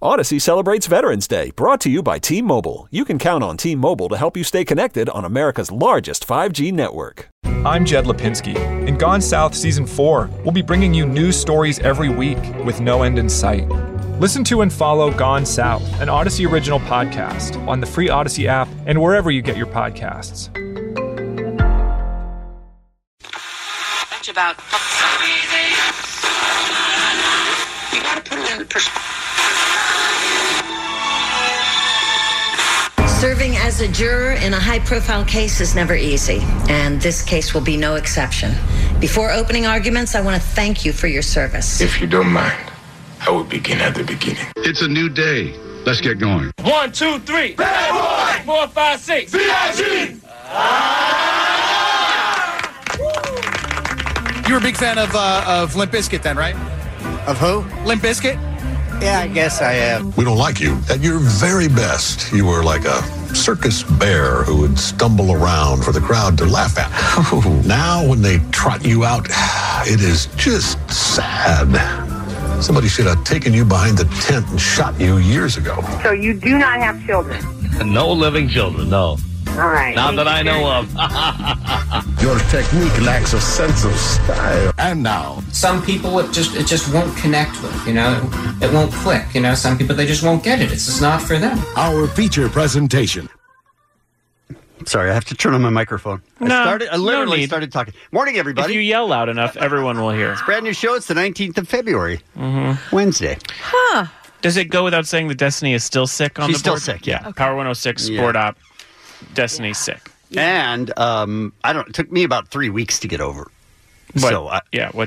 Odyssey celebrates Veterans Day, brought to you by T-Mobile. You can count on T-Mobile to help you stay connected on America's largest 5G network. I'm Jed Lipinski. In Gone South Season 4, we'll be bringing you new stories every week with no end in sight. Listen to and follow Gone South, an Odyssey original podcast, on the free Odyssey app and wherever you get your podcasts. About you gotta put it in perspective. Serving as a juror in a high-profile case is never easy, and this case will be no exception. Before opening arguments, I want to thank you for your service. If you don't mind, I will begin at the beginning. It's a new day. Let's get going. 1, 2, 3. Bad boy! 4, 5, 6. B.I.G. You're a big fan of Limp Bizkit then, right? Of who? Limp Bizkit? Yeah, I guess I am. We don't like you. At your very best, you were like a circus bear who would stumble around for the crowd to laugh at. Now, when they trot you out, it is just sad. Somebody should have taken you behind the tent and shot you years ago. So you do not have children? No living children, no. All right. Not that I know of. Your technique lacks a sense of style. And now, some people it just won't connect with, you know, it won't click, you know, some people they just won't get it. It's just not for them. Our feature presentation. Sorry, I have to turn on my microphone. I literally started talking. Morning, everybody. If you yell loud enough, everyone will hear. It's a brand new show. It's the 19th of February. Wednesday. Huh. Does it go without saying that Destiny is still sick on She's the board? still sick, yeah. Okay. Power 106, Sport Op. Destiny's sick. Yeah. And it took me about 3 weeks to get over. What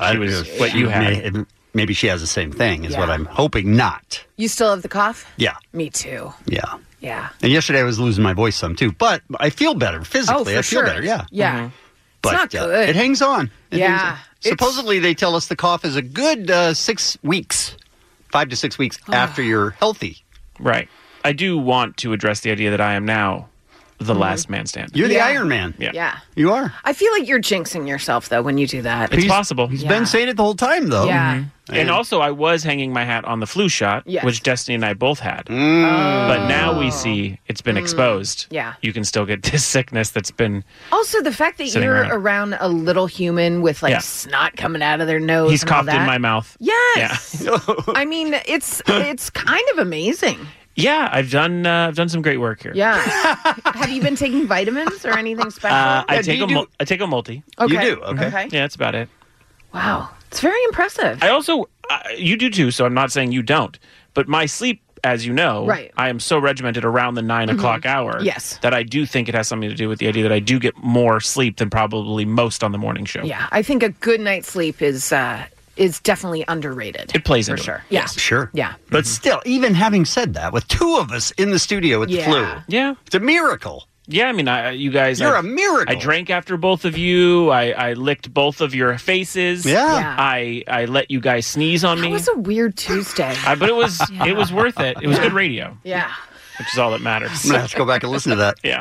you had. Maybe she has the same thing, is what I'm hoping not. You still have the cough? Yeah. Me too. Yeah. Yeah. And yesterday I was losing my voice some too, but I feel better physically. I feel better, yeah. Yeah. But it's not good. It hangs on. Yeah. Supposedly they tell us the cough is a good 6 weeks, 5 to 6 weeks after you're healthy. Right. I do want to address the idea that I am now the last man standing. You're the Iron Man. Yeah. You are. I feel like you're jinxing yourself, though, when you do that. It's possible. He's been saying it the whole time, though. Yeah. And also, I was hanging my hat on the flu shot, which Destiny and I both had. But now we see it's been exposed. Yeah. You can still get this sickness that's been Also, the fact that you're around a little human with, snot coming out of their nose. He's and all coughed in that. my mouth. Yes. Yeah. I mean, it's kind of amazing. Yeah, I've done some great work here. Yeah. Have you been taking vitamins or anything special? I take a multi. Okay. You do? Okay. Yeah, that's about it. Wow. It's very impressive. I also, you do too, so I'm not saying you don't. But my sleep, as you know, I am so regimented around the 9 o'clock hour that I do think it has something to do with the idea that I do get more sleep than probably most on the morning show. Yeah, I think a good night's sleep is definitely underrated. It plays for into sure. it. Yeah. Sure. Yeah. But still, even having said that, with 2 of us in the studio with the flu, it's a miracle. Yeah, I mean, you guys... You're a miracle. I drank after both of you. I licked both of your faces. Yeah. I let you guys sneeze on me. It was a weird Tuesday. But it was worth it. It was good radio. Yeah. Which is all that matters. I'm going to have to go back and listen to that. Yeah.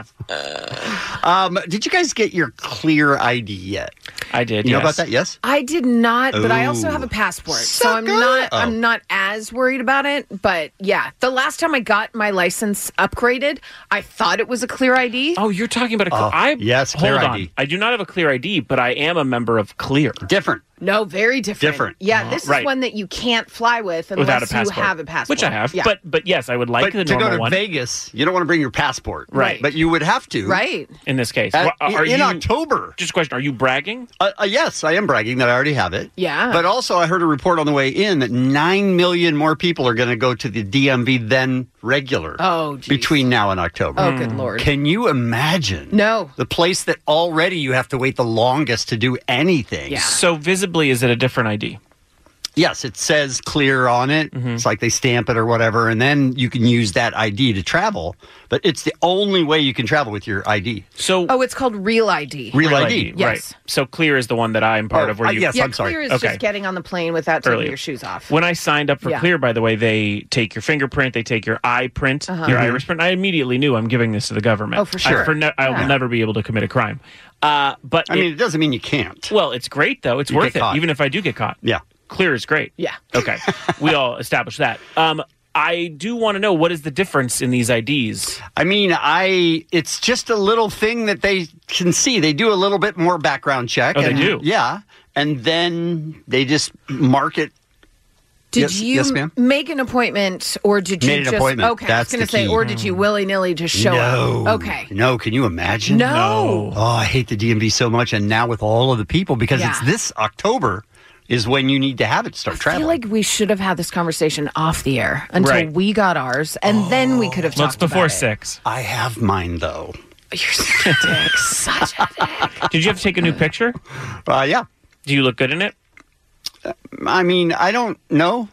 Did you guys get your Clear ID yet? I did, You know about that, yes? I did not, but I also have a passport. So I'm not as worried about it. But yeah, the last time I got my license upgraded, I thought it was a Clear ID. Oh, you're talking about yes, Clear hold ID. on. I do not have a Clear ID, but I am a member of Clear. Different. No, very different. Different. Yeah, this is one that you can't fly with without a unless you passport. have a passport. Which I have. Yeah. But yes, I would like the to normal go to one. Vegas, you don't want to bring your passport. Right. But you would have to. Right. In this case. In October. Just a question, are you bragging? Yes, I am bragging that I already have it. Yeah. But also I heard a report on the way in that 9 million more people are going to go to the DMV than regular. Oh, geez. Between now and October. Oh, good Lord. Can you imagine? No. The place that already you have to wait the longest to do anything. Yeah. So visibly, is it a different ID? Yes, it says Clear on it. It's like they stamp it or whatever, and then you can use that ID to travel. But it's the only way you can travel with your ID. So, it's called Real ID. Real ID, yes. Right. So Clear is the one that I'm part of. Where you? Yes, Yeah, I'm sorry. Clear is just getting on the plane without taking your shoes off. When I signed up for Clear, by the way, they take your fingerprint, they take your eye print, your iris print. I immediately knew I'm giving this to the government. Oh, for sure. I will never be able to commit a crime. But it doesn't mean you can't. Well, it's great though. It's worth it, even if I do get caught. Yeah. Clear is great. Yeah. Okay. We all established that. I do want to know, what is the difference in these IDs? I mean, it's just a little thing that they can see. They do a little bit more background check. Oh, they do? Yeah. And then they just mark it. Did you make an appointment, or did you Made an appointment. Okay, That's I was going to say, or did you willy-nilly just show up? Okay. No, can you imagine? No. Oh, I hate the DMV so much, and now with all of the people, because it's this October is when you need to have it start traveling. I feel like we should have had this conversation off the air until we got ours, and then we could have talked before about 6. I have mine, though. You're such a dick. Such a dick. Did you have to take a new picture? Yeah. Do you look good in it? I mean, I don't know.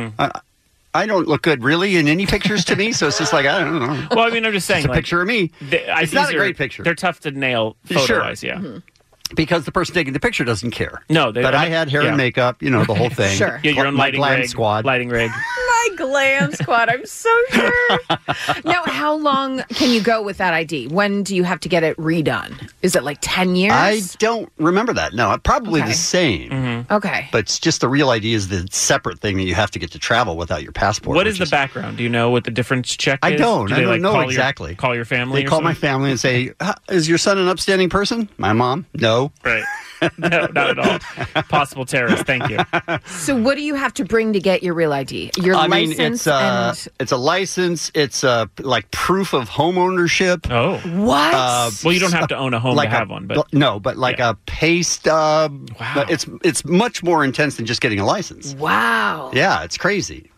I don't look good really in any pictures to me, so it's just like, I don't know. Well, I mean, I'm just saying. It's a picture of me. It's not a great picture. They're tough to nail photo-wise, yeah. Mm-hmm. Because the person taking the picture doesn't care. No, but I had hair and makeup, the whole thing. Sure. You had your own lighting rig. Squad. Lighting rig. My glam squad. I'm so sure. Now, how long can you go with that ID? When do you have to get it redone? Is it like 10 years? I don't remember that. No, probably the same. Mm-hmm. Okay. But it's just the real ID is the separate thing that you have to get to travel without your passport. What is the background? Do you know what the difference check is? I don't know exactly. Call your family? They call my family and say, is your son an upstanding person? My mom? No. Right. No, not at all. Possible terrorist. Thank you. So what do you have to bring to get your real ID? Your license? It's a license. It's like proof of home ownership. Oh. What? Well, you don't have to own a home to have one. But a pay stub. Wow. It's much more intense than just getting a license. Wow. Yeah, it's crazy.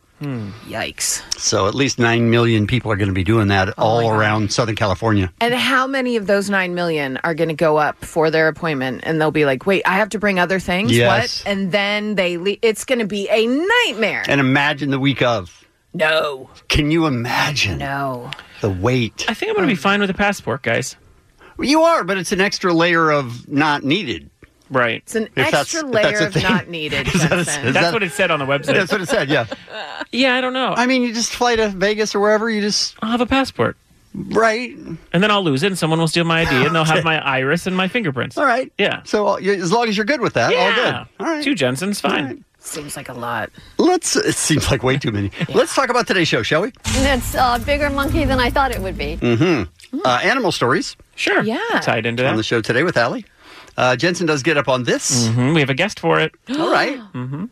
Yikes. So at least 9 million people are going to be doing that all around Southern California. And how many of those 9 million are going to go up for their appointment and they'll be like, wait, I have to bring other things? Yes. What? And then it's going to be a nightmare. And imagine the week of. No. Can you imagine? No. The wait. I think I'm going to be fine with a passport, guys. You are, but it's an extra layer of not needed. Right. It's an extra layer of not needed. That's what it said on the website. That's what it said, yeah. Yeah, I don't know. I mean, you just fly to Vegas or wherever, I'll have a passport. Right. And then I'll lose it, and someone will steal my ID, and they'll have my iris and my fingerprints. All right. Yeah. So as long as you're good with that, all good. All right. 2 Jensen's fine. Right. Seems like a lot. It seems like way too many. Let's talk about today's show, shall we? It's a bigger monkey than I thought it would be. Mm-hmm. Animal stories. Sure. Yeah. Tied into that. On the show today with Allie. Jensen does get up on this. Mm-hmm. We have a guest for it. All right. Mm-hmm.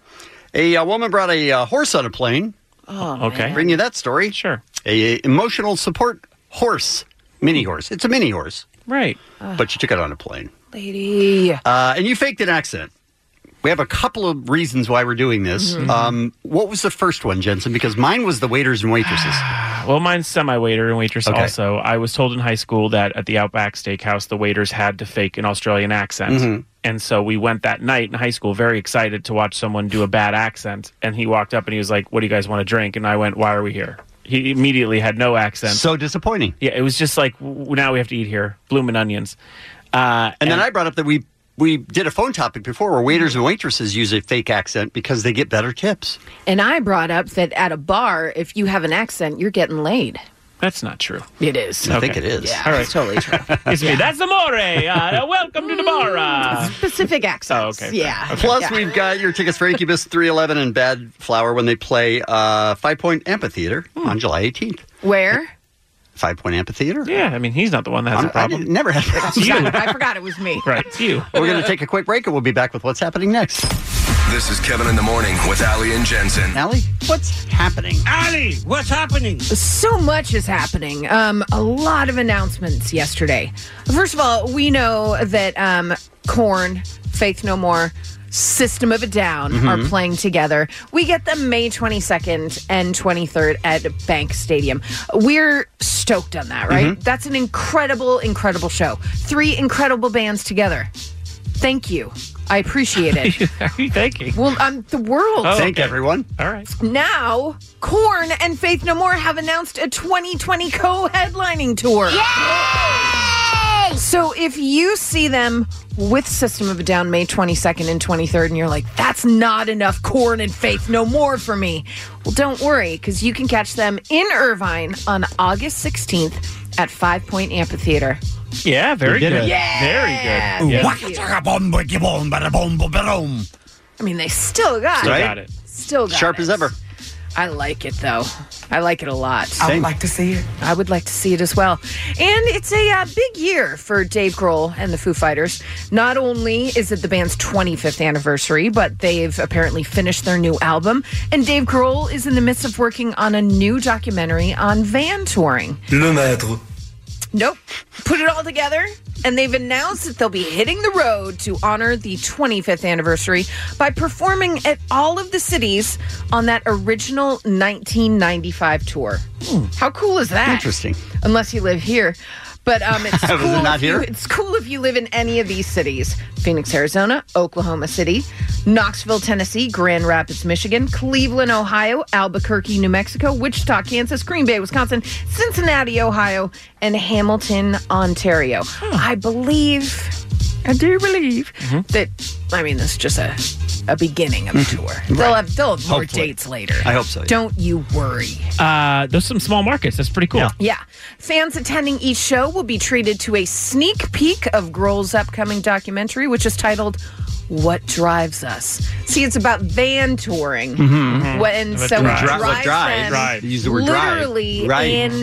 A woman brought a horse on a plane. Oh, okay. man. Bring you that story. Sure. A emotional support horse. Mini horse. It's a mini horse. Right. But she took it on a plane. Lady. And you faked an accent. We have a couple of reasons why we're doing this. Mm-hmm. What was the first one, Jensen? Because mine was the waiters and waitresses. Well, mine's semi-waiter and waitress Okay. also. I was told in high school that at the Outback Steakhouse, the waiters had to fake an Australian accent. Mm-hmm. And so we went that night in high school very excited to watch someone do a bad accent. And he walked up and he was like, what do you guys want to drink? And I went, why are we here? He immediately had no accent. So disappointing. Yeah, it was just like, now we have to eat here. Bloomin' onions. And then I brought up that we did a phone topic before where waiters and waitresses use a fake accent because they get better tips. And I brought up that at a bar, if you have an accent, you're getting laid. That's not true. It is. I think it is. Yeah, All right. it's totally true. It's me. That's Amore. Welcome to the bar. Specific accents. Oh, okay. Yeah. Okay. Plus, we've got your tickets for Incubus 311 and Bad Flower when they play 5 Point Amphitheater on July 18th. Where? 5 Point Amphitheater? Yeah, I mean, he's not the one that has a problem. I never had It's you. I forgot it was me. Right, it's you. We're going to take a quick break and we'll be back with what's happening next. This is Kevin in the Morning with Allie and Jensen. Allie, what's happening? Allie, what's happening? So much is happening. A lot of announcements yesterday. First of all, we know that Korn, Faith No More, System of a Down are playing together. We get them May 22nd and 23rd at Bank Stadium. We're stoked on that, right? That's an incredible, incredible show. 3 incredible bands together. Thank you. I appreciate it. Are you thanking? Well, the world. Oh, Thank everyone. All right. Now, Korn and Faith No More have announced a 2020 co-headlining tour. Yay! So if you see them with System of a Down May 22nd and 23rd, and you're like, that's not enough Korn and Faith No More for me, well, don't worry, because you can catch them in Irvine on August 16th at 5 Point Amphitheater. Yeah, very good. Yeah. Very good. Yeah. I mean, they still got Still it. got it. Still got Sharp it. as ever. I like it, though. I like it a lot. I would like to see it. I would like to see it as well. And it's a big year for Dave Grohl and the Foo Fighters. Not only is it the band's 25th anniversary, but they've apparently finished their new album. And Dave Grohl is in the midst of working on a new documentary on van touring. Le maître. Nope. Put it all together, and they've announced that they'll be hitting the road to honor the 25th anniversary by performing at all of the cities on that original 1995 tour. How cool is that? Interesting. Unless you live here. But it's cool. Was it not here? It's cool if you live in any of these cities: Phoenix, Arizona; Oklahoma City; Knoxville, Tennessee; Grand Rapids, Michigan; Cleveland, Ohio; Albuquerque, New Mexico; Wichita, Kansas; Green Bay, Wisconsin; Cincinnati, Ohio; and Hamilton, Ontario. I do believe that. I mean, this is just a beginning of a tour. They'll have more dates later. I hope so. Yeah. Don't you worry. There's some small markets. That's pretty cool. Yeah. Fans attending each show will be treated to a sneak peek of Grohl's upcoming documentary, which is titled What Drives Us. See, it's about van touring. What drives. Use the word literally drive. and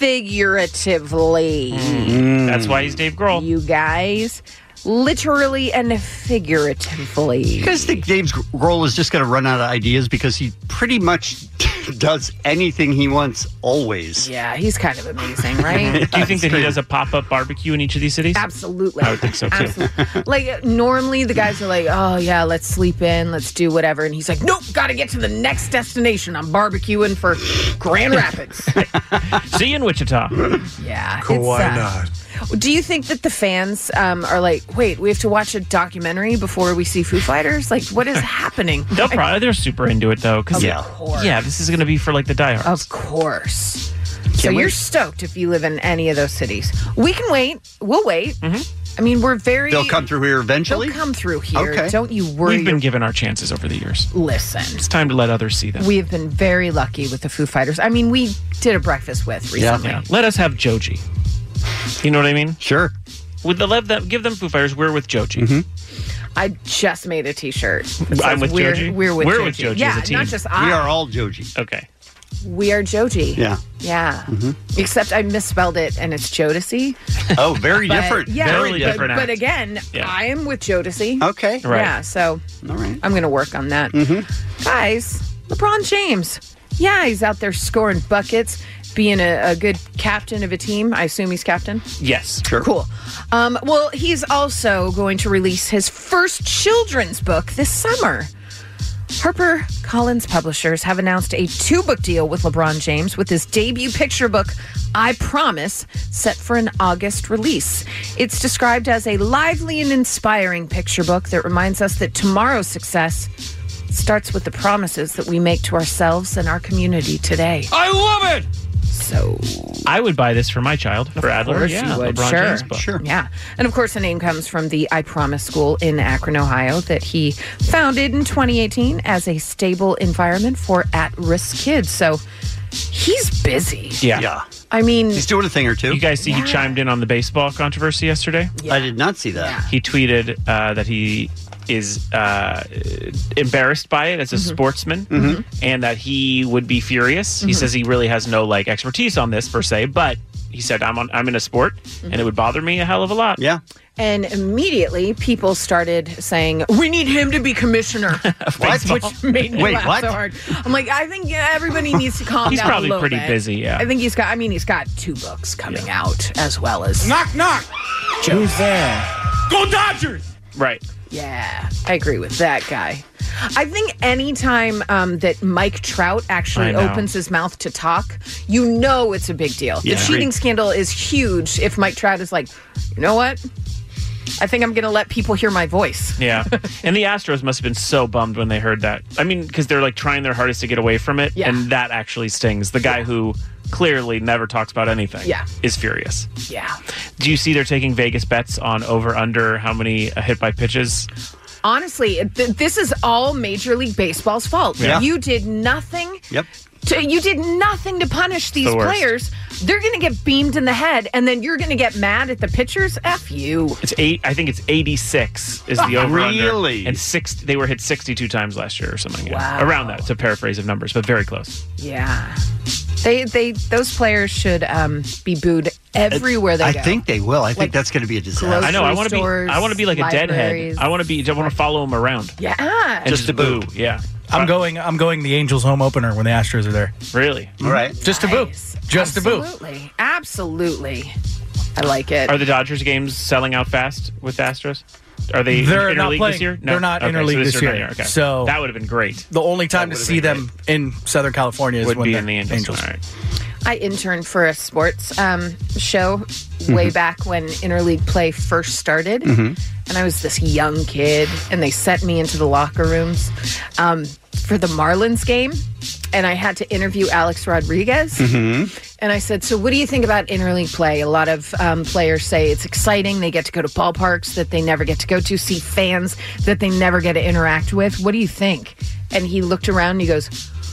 figuratively. That's why he's Dave Grohl. You guys... literally and figuratively. You guys think Dave Grohl is just going to run out of ideas because he pretty much does anything he wants always? Yeah, he's kind of amazing, right? Do you think that he does a pop-up barbecue in each of these cities? Absolutely. I would think so, too. Absolutely. Like, normally the guys are like, oh, yeah, let's sleep in, let's do whatever. And he's like, nope, got to get to the next destination. I'm barbecuing for Grand Rapids. See you in Wichita. Yeah. Why not? Do you think that the fans are like, wait, we have to watch a documentary before we see Foo Fighters? Like, what is happening? They're super into it, though. Cause Of course. Yeah, this is going to be for, like, the diehards. Of course. So you're stoked if you live in any of those cities. We can wait. We'll wait. I mean, they'll come through here eventually? They'll come through here. Okay. Don't you worry. We've been given our chances over the years. Listen. It's time to let others see them. We have been very lucky with the Foo Fighters. I mean, we did a breakfast with recently. Yeah. Let us have Joji. You know what I mean? Sure. Give them Foo Fighters. We're with Joji. I just made a T-shirt. I'm with Joji? We're with Joji yeah, as a team. not just I. We are all Joji. Okay. We are Joji. Yeah. Yeah. Except I misspelled it and it's Jodeci. Oh, very different. Yeah, very different. But again, I am with Jodeci. Okay. Right. Yeah, so all right. I'm going to work on that. Guys, LeBron James. Yeah, he's out there scoring buckets, being a good captain of a team. I assume he's captain? Yes. Sure. Cool. Well, he's also going to release his first children's book this summer. HarperCollins Publishers have announced a 2-book deal with LeBron James with his debut picture book, I Promise, set for an August release. It's described as a lively and inspiring picture book that reminds us that tomorrow's success starts with the promises that we make to ourselves and our community today. I love it! So I would buy this for my child, for Adler. Of course Yeah, you would. LeBron Sure. James book. Sure. Yeah. And of course, the name comes from the I Promise School in Akron, Ohio, that he founded in 2018 as a stable environment for at-risk kids. So he's busy. Yeah. I mean, He's doing a thing or two. You guys see he chimed in on the baseball controversy yesterday? I did not see that. He tweeted that he is embarrassed by it as a sportsman and that he would be furious. He says he really has no expertise on this per se, but he said I'm in a sport and it would bother me a hell of a lot. Yeah. And immediately people started saying, we need him to be commissioner. Which made me laugh so hard. I'm like, I think everybody needs to calm He's down probably a little pretty bit. busy, yeah. I think he's got 2 books coming out as well as... Knock, knock. Who's there? Go Dodgers! Right. Yeah, I agree with that guy. I think anytime that Mike Trout actually opens his mouth to talk, you know it's a big deal. Yeah. The cheating scandal is huge if Mike Trout is like, you know what? I think I'm going to let people hear my voice. Yeah. And the Astros must have been so bummed when they heard that. I mean, because they're trying their hardest to get away from it. Yeah. And that actually stings. The guy who clearly never talks about anything is furious. Yeah. Do you see they're taking Vegas bets on over-under how many hit by pitches? Honestly, this is all Major League Baseball's fault. Yeah. You did nothing You did nothing to punish these players. They're going to get beamed in the head, and then you're going to get mad at the pitchers? F you. It's 8. I think it's 86 is the over-under. Really? And they were hit 62 times last year or something. Wow. Around that, to paraphrase of numbers, but very close. Yeah. Those players should be booed everywhere they go. I think they will. I think that's going to be a disaster. I know. I want to be like a deadhead. I want to follow them around. Yeah. And just to boo. Yeah. I'm going the Angels home opener when the Astros are there. Really? All right. Just to boo. Just to boo. Absolutely. I like it. Are the Dodgers games selling out fast with the Astros? Are they interleague this year? No? They're not interleague this year. Okay. So that would have been great. The only time to see them in Southern California is would when be the in the Angels. All right. I interned for a sports show way back when interleague play first started. And I was this young kid, and they sent me into the locker rooms for the Marlins game. And I had to interview Alex Rodriguez. And I said, so what do you think about interleague play? A lot of players say it's exciting. They get to go to ballparks that they never get to go to, see fans that they never get to interact with. What do you think? And he looked around and he goes,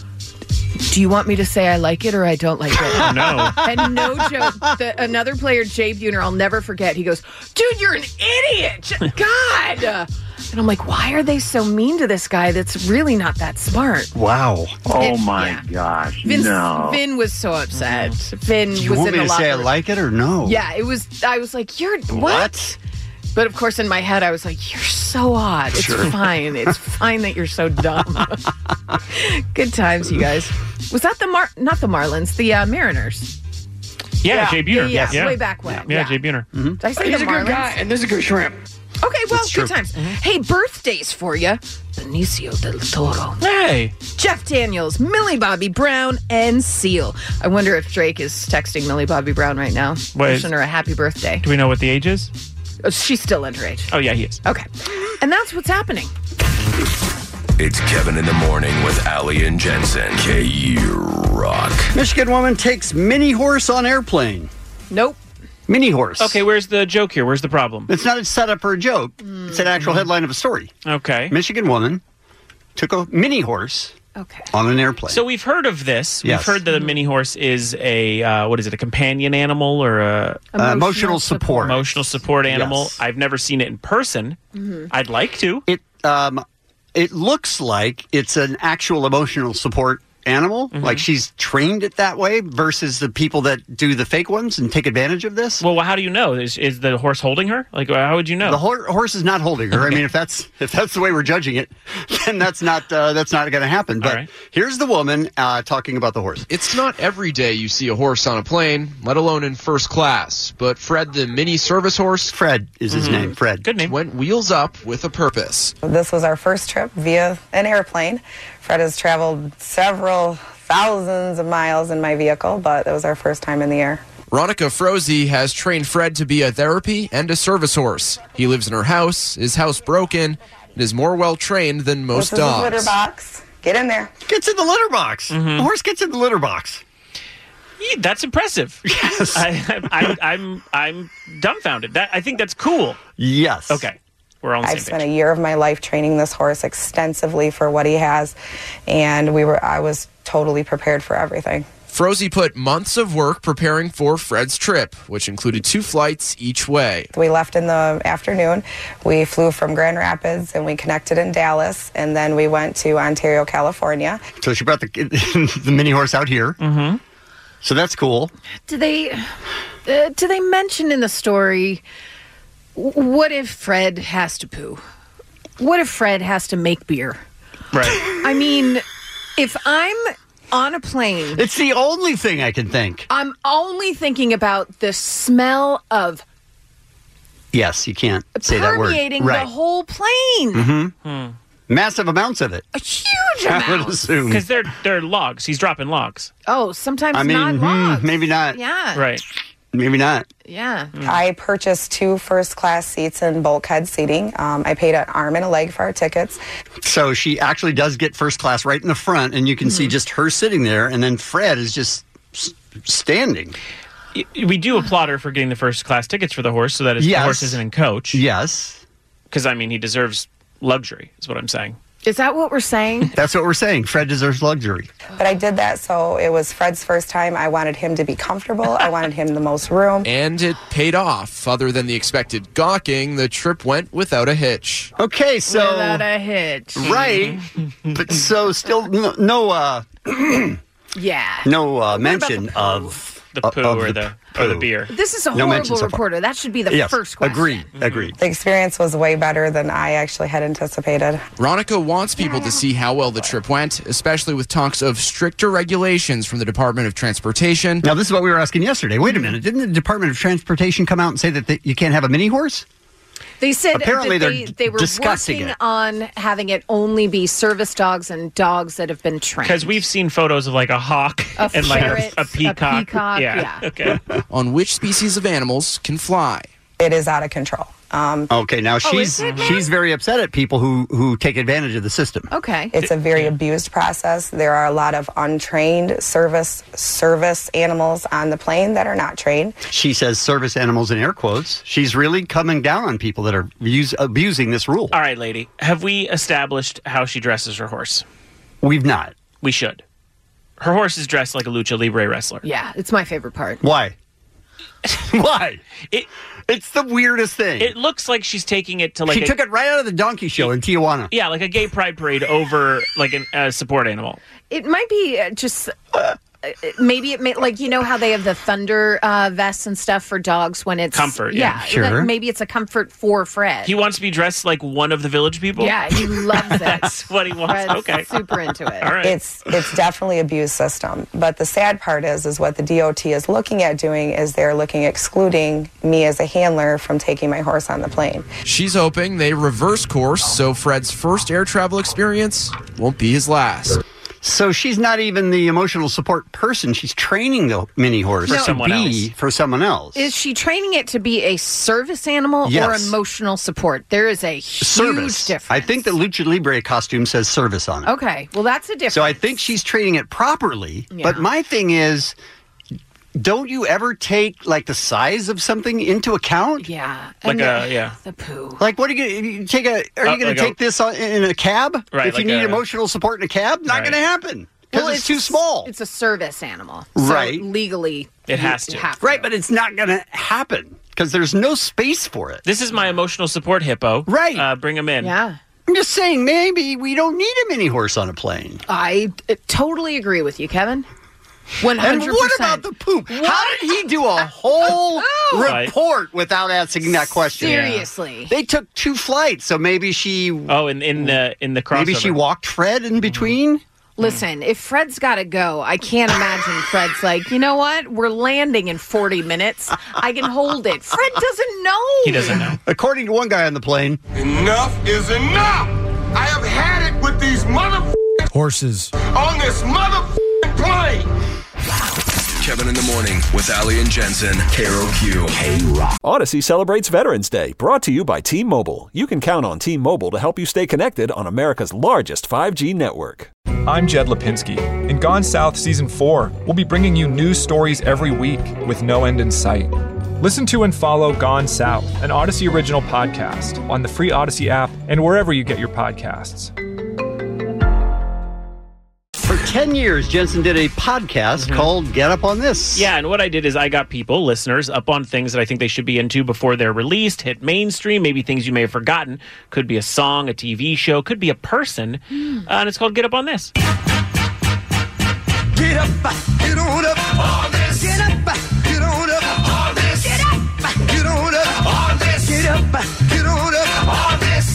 do you want me to say I like it or I don't like it? No. And no joke, another player, Jay Buhner, I'll never forget. He goes, dude, you're an idiot. God. And I'm like, why are they so mean to this guy that's really not that smart? Wow. Oh, my gosh. Vin was so upset. Vin was in the locker room. Do you want me to say I like it or no? Yeah, I was like, you're what? But, of course, in my head, I was like, you're so odd. It's fine. It's fine that you're so dumb. Good times, you guys. Was that not the Marlins, the Mariners? Yeah, Jay Buhner. Yeah, way back when. Yeah, Jay Buhner. Did I say He's the a Marlins? good guy, and there's a good shrimp. Okay, well, good times. Hey, birthdays for you. Benicio del Toro. Hey. Jeff Daniels, Millie Bobby Brown, and Seal. I wonder if Drake is texting Millie Bobby Brown right now, wishing her a happy birthday. Do we know what the age is? She's still underage. Oh, yeah, he is. Okay. And that's what's happening. It's Kevin in the Morning with Ali and Jensen. K-Rock. Michigan woman takes mini horse on airplane. Nope. Mini horse. Okay, where's the joke here? Where's the problem? It's not a setup or a joke. It's an actual headline of a story. Okay. Michigan woman took a mini horse on an airplane. So we've heard of this. Yes. We've heard that a mini horse is a, a companion animal or a... Emotional support. Emotional support animal. Yes. I've never seen it in person. I'd like to. It looks like it's an actual emotional support animal. Like she's trained it that way versus the people that do the fake ones and take advantage of this. Well, how do you know? Is the horse holding her? Like, how would you know? The horse is not holding her. I mean, if that's the way we're judging it, then that's not going to happen. But here's the woman talking about the horse. It's not every day you see a horse on a plane, let alone in first class. But Fred, the mini service horse, Fred is his name. Fred. Good name. Went wheels up with a purpose. This was our first trip via an airplane. Fred has traveled several thousands of miles in my vehicle, but it was our first time in the air. Ronica Froese has trained Fred to be a therapy and a service horse. He lives in her house, his house broken, and is more well-trained than most dogs. This is dogs. the litter box. Get in there. Gets in the litter box. The horse gets in the litter box. Yeah, that's impressive. Yes. I'm dumbfounded. I think that's cool. Yes. Okay. We're on the I've same spent page. a year of my life training this horse extensively for what he has, and I was totally prepared for everything. Froese put months of work preparing for Fred's trip, which included 2 flights each way. We left in the afternoon. We flew from Grand Rapids, and we connected in Dallas, and then we went to Ontario, California. So she brought the mini horse out here. Mm-hmm. So that's cool. Do they mention in the story, what if Fred has to poo? What if Fred has to make beer? Right. I mean, if I'm on a plane... It's the only thing I can think. I'm only thinking about the smell of... Yes, you can't say that word. Permeating the whole plane. Mm-hmm. Massive amounts of it. A huge amount. I would assume. Because they're logs. He's dropping logs. Oh, sometimes not logs. Maybe not. Yeah. Right. Maybe not. Yeah. I purchased 2 first-class seats in bulkhead seating. I paid an arm and a leg for our tickets. So she actually does get first class right in the front, and you can see just her sitting there, and then Fred is just standing. We do applaud her for getting the first class tickets for the horse so that the horse isn't in coach. Yes. Because, I mean, he deserves luxury, is what I'm saying. Is that what we're saying? That's what we're saying. Fred deserves luxury. But I did that so it was Fred's first time. I wanted him to be comfortable. I wanted him the most room. And it paid off. Other than the expected gawking, the trip went without a hitch. Okay, so... Without a hitch. Right. But so still no yeah. No mention of... The poo or the beer. This is a horrible reporter. That should be the first question. Agreed. The experience was way better than I actually had anticipated. Veronica wants people to see how well the trip went, especially with talks of stricter regulations from the Department of Transportation. Now, this is what we were asking yesterday. Wait a minute. Didn't the Department of Transportation come out and say that you can't have a mini horse? They said apparently that they were working on having it only be service dogs and dogs that have been trained. Because we've seen photos of like a hawk and ferret, like a peacock. Yeah. Okay. On which species of animals can fly. It is out of control. Okay, now she's very upset at people who take advantage of the system. Okay. It's a very abused process. There are a lot of untrained service animals on the plane that are not trained. She says service animals in air quotes. She's really coming down on people that are abusing this rule. All right, lady. Have we established how she dresses her horse? We've not. We should. Her horse is dressed like a lucha libre wrestler. Yeah, it's my favorite part. Why? Why? It's the weirdest thing. It looks like she's taking it to like... She took it right out of the donkey show in Tijuana. Yeah, like a gay pride parade over like a support animal. It might be just... maybe it may, like, you know how they have the thunder vests and stuff for dogs when it's... Comfort, yeah. Sure. Maybe it's a comfort for Fred. He wants to be dressed like one of the village people? Yeah, he loves it. That's what he wants. Fred's okay. super into it. All right. It's definitely abuse system. But the sad part is what the DOT is looking at doing is they're looking at excluding me as a handler from taking my horse on the plane. She's hoping they reverse course so Fred's first air travel experience won't be his last. So she's not even the emotional support person. She's training the mini horse for someone else. Is she training it to be a service animal or emotional support? There is a huge difference. I think the Lucha Libre costume says service on it. Okay, well, that's a difference. So I think she's training it properly. Yeah. But my thing is, don't you ever take like the size of something into account? Yeah, like the poo. Like, what are you take a? Are you going to take this in a cab? Right. If you need emotional support in a cab, not going to happen because it's too small. It's a service animal, right? So legally, it has to. Right, but it's not going to happen because there's no space for it. This is my emotional support hippo. Right. Bring him in. Yeah. I'm just saying, maybe we don't need a mini horse on a plane. I totally agree with you, Kevin. 100%. And what about the poop? How did he do a whole report without asking that question? Seriously. Yeah. They took 2 flights, so maybe she... Oh, in the crossover. Maybe she walked Fred in between? Listen, if Fred's got to go, I can't imagine Fred's like, you know what? We're landing in 40 minutes. I can hold it. Fred doesn't know. He doesn't know. According to one guy on the plane... Enough is enough! I have had it with these horses on this plane! Kevin in the Morning with Ali and Jensen. KROQ. K-Rock. Odyssey celebrates Veterans Day, brought to you by T-Mobile. You can count on T-Mobile to help you stay connected on America's largest 5G network. I'm Jed Lipinski. In Gone South Season 4, we'll be bringing you news stories every week with no end in sight. Listen to and follow Gone South, an Odyssey original podcast, on the free Odyssey app and wherever you get your podcasts. For 10 years, Jensen did a podcast called Get Up on This. Yeah, and what I did is I got people, listeners, up on things that I think they should be into before they're released, hit mainstream, maybe things you may have forgotten. Could be a song, a TV show, could be a person. And it's called Get Up on This. Get up, get on up on this. Get up, get on up on this. Get up, get on up on this. Get up, get on up on this.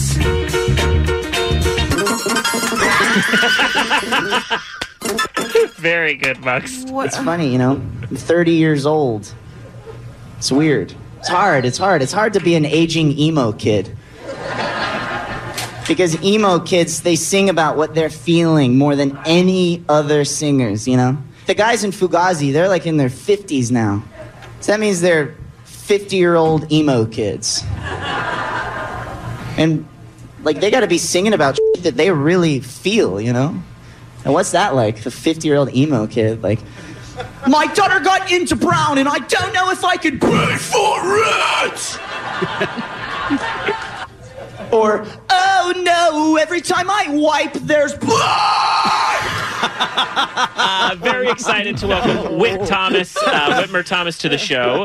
Very good, Max. It's funny, you know, I'm 30 years old. It's weird. It's hard. It's hard to be an aging emo kid. Because emo kids, they sing about what they're feeling more than any other singers, you know? The guys in Fugazi, they're like in their 50s now. So that means they're 50-year-old emo kids. And, like, they gotta be singing about shit that they really feel, you know? And what's that like, the 50-year-old emo kid? Like, my daughter got into Brown and I don't know if I could pay for it! Or, oh no, every time I wipe, there's blood! Very excited to welcome Whit Thomas, Whitmer Thomas, to the show.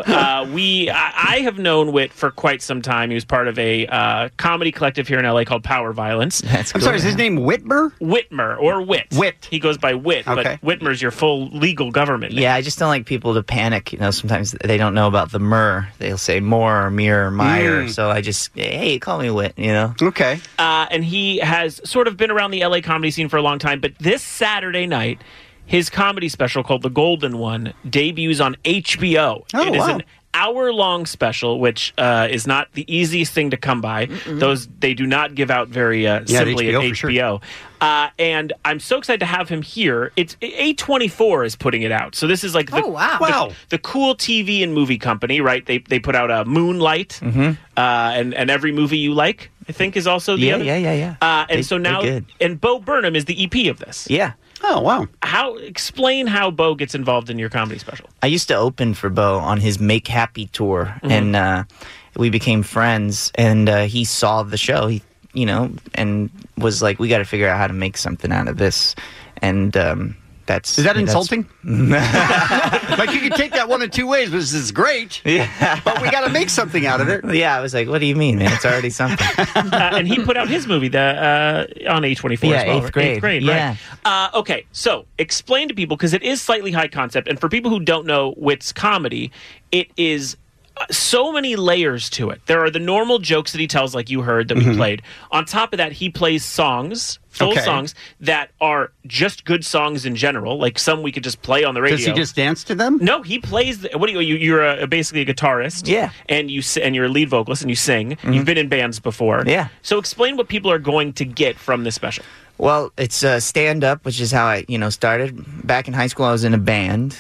I have known Whit for quite some time. He was part of a comedy collective here in LA called Power Violence. I'm sorry, is his name Whitmer? Whitmer, or Whit. Whit. He goes by Whit, Okay. but Whitmer's your full legal government name. Yeah, I just don't like people to panic. You know, sometimes they don't know about the mer. They'll say more or mere or mire. So I just, hey, call me Whit, you know? Okay. And he has sort of been around the LA comedy scene for a long time, but this Saturday night, his comedy special called The Golden One debuts on HBO. Oh, it is wow. an hour-long special, which is not the easiest thing to come by. Those they do not give out very simply HBO, at for sure. HBO. And I'm so excited to have him here. It's A24 is putting it out, so this is like the cool TV and movie company, right? They put out Moonlight, and Every Movie You Like, I think, is also the other. Yeah. And so now, good. and Bo Burnham is the EP of this. Yeah. Oh, wow. Explain how Bo gets involved in your comedy special. I used to open for Bo on his Make Happy tour, and we became friends, and he saw the show, and was like, we got to figure out how to make something out of this. And that's... Is that insulting? Like, you can take that one of two ways. This is great, but we got to make something out of it. Yeah, I was like, what do you mean, man? It's already something. And he put out his movie on A24 as well. Eighth grade. Yeah. Right? Okay, so explain to people, because it is slightly high concept, and for people who don't know Whit's comedy, it is so many layers to it. There are the normal jokes that he tells, like you heard, that we played. On top of that, he plays songs, full songs, that are just good songs in general, like some we could just play on the radio. Does he just dance to them? No, he plays. You're basically a guitarist. Yeah. And you're a lead vocalist and you sing. You've been in bands before. Yeah. So explain what people are going to get from this special. Well, it's stand-up, which is how I, started. Back in high school, I was in a band.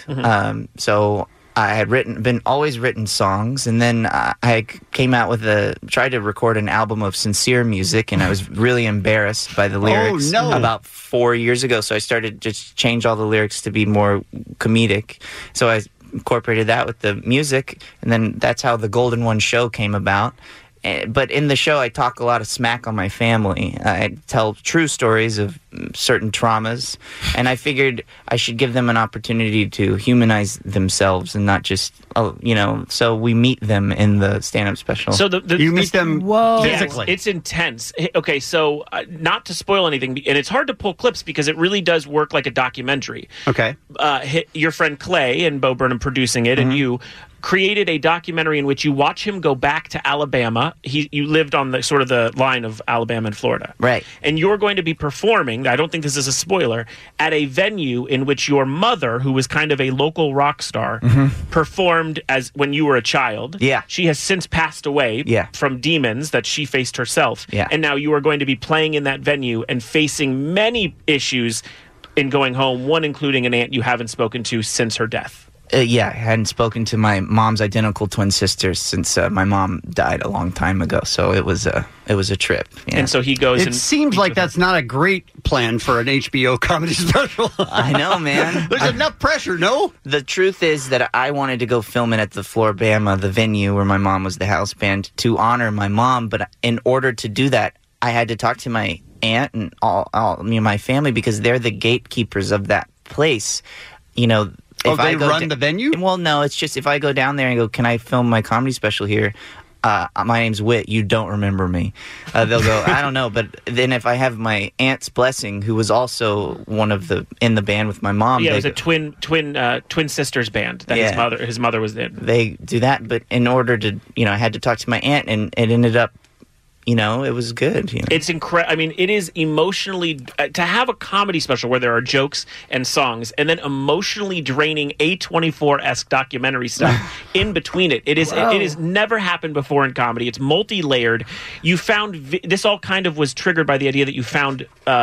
So I had always written songs, and then I came out tried to record an album of sincere music, and I was really embarrassed by the lyrics about 4 years ago, so I started to just change all the lyrics to be more comedic. So I incorporated that with the music, and then that's how the Golden One show came about. But in the show, I talk a lot of smack on my family. I tell true stories of certain traumas, and I figured I should give them an opportunity to humanize themselves and not just, so we meet them in the stand-up special. So you meet them physically. It's intense. Okay, so not to spoil anything, and it's hard to pull clips because it really does work like a documentary. Okay. Your friend Clay and Bo Burnham producing it, and you created a documentary in which you watch him go back to Alabama. You lived on the sort of the line of Alabama and Florida. Right. And you're going to be performing, I don't think this is a spoiler, at a venue in which your mother, who was kind of a local rock star, performed as when you were a child. Yeah. She has since passed away from demons that she faced herself. Yeah. And now you are going to be playing in that venue and facing many issues in going home, one including an aunt you haven't spoken to since her death. I hadn't spoken to my mom's identical twin sisters since my mom died a long time ago. So it was a trip. Yeah. And so he goes. It seems like that's not a great plan for an HBO comedy special. I know, man. There's enough pressure, no? The truth is that I wanted to go film it at the Floribama, the venue where my mom was the house band, to honor my mom. But in order to do that, I had to talk to my aunt and all my family, because they're the gatekeepers of that place. If they run the venue? Well, no, it's just if I go down there and go, can I film my comedy special here? My name's Whit. You don't remember me. They'll go, I don't know. But then if I have my aunt's blessing, who was also one of in the band with my mom. Yeah, it was a twin sisters band that his mother was in. They do that, but in order to, I had to talk to my aunt, and it ended up, it was good. It's incredible. I mean, it is emotionally to have a comedy special where there are jokes and songs, and then emotionally draining A24-esque documentary stuff in between it. It has never happened before in comedy. It's multi-layered. You found this all kind of was triggered by the idea that you found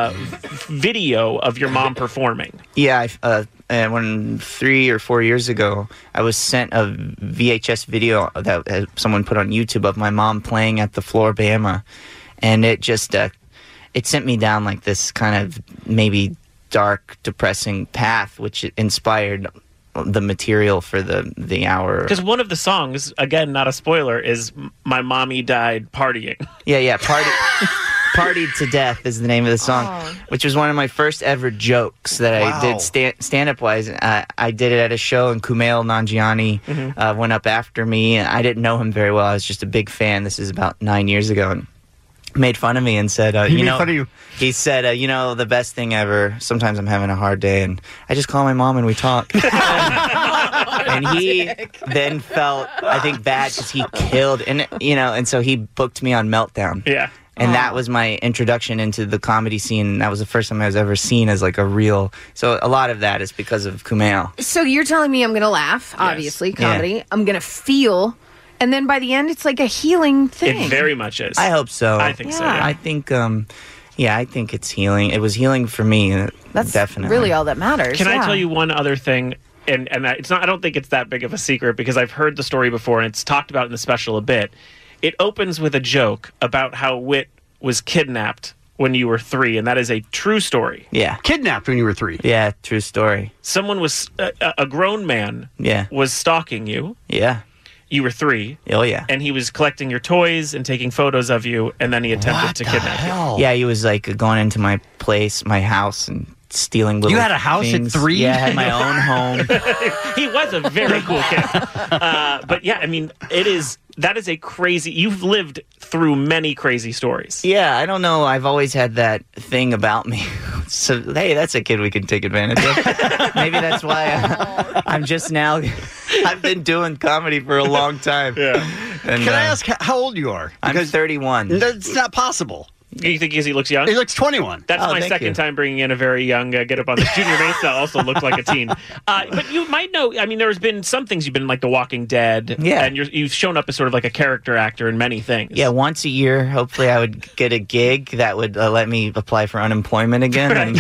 video of your mom performing. Yeah, when 3 or 4 years ago, I was sent a VHS video that someone put on YouTube of my mom playing at the Floribama, and it just it sent me down like this kind of maybe dark, depressing path, which inspired the material for the hour. Because one of the songs, again, not a spoiler, is "My Mommy Died Partying." Yeah, Partied to Death is the name of the song, which was one of my first ever jokes that I did stand-up wise. I did it at a show, and Kumail Nanjiani went up after me. I didn't know him very well. I was just a big fan. This is about 9 years ago, and made fun of me and said, He made fun of you. He said, the best thing ever, sometimes I'm having a hard day, and I just call my mom and we talk. And he then felt, I think, bad because he killed, and so he booked me on Meltdown. Yeah. And that was my introduction into the comedy scene. That was the first time I was ever seen as like a real. So a lot of that is because of Kumail. So you're telling me I'm going to laugh, obviously, comedy. Yeah. I'm going to feel, and then by the end, it's like a healing thing. It very much is. I hope so. I think so. Yeah. I think, I think it's healing. It was healing for me. That's definitely really all that matters. Can I tell you one other thing? And it's not. I don't think it's that big of a secret because I've heard the story before and it's talked about in the special a bit. It opens with a joke about how Whit was kidnapped when you were 3, and that is a true story. Yeah. Kidnapped when you were 3. Yeah, true story. Someone was, a grown man was stalking you. Yeah. You were 3. Oh, yeah. And he was collecting your toys and taking photos of you, and then he attempted to kidnap you. Yeah, he was like going into my place, my house, and stealing little You had a house things. at 3? Yeah, I had my own home. He was a very cool kid. But yeah, I mean, that is a crazy, you've lived through many crazy stories. Yeah, I don't know. I've always had that thing about me. So, hey, that's a kid we can take advantage of. Maybe that's why I'm just now, I've been doing comedy for a long time. Yeah. And, Can I ask how old you are? I'm 31. That's not possible. You think he looks young? He looks 21. That's my second time bringing in a very young Get Up on this. Junior Mesa also looked like a teen. But you might know, I mean, there's been some things you've been in, like The Walking Dead. Yeah. And you've shown up as sort of like a character actor in many things. Yeah, once a year, hopefully I would get a gig that would let me apply for unemployment again. And,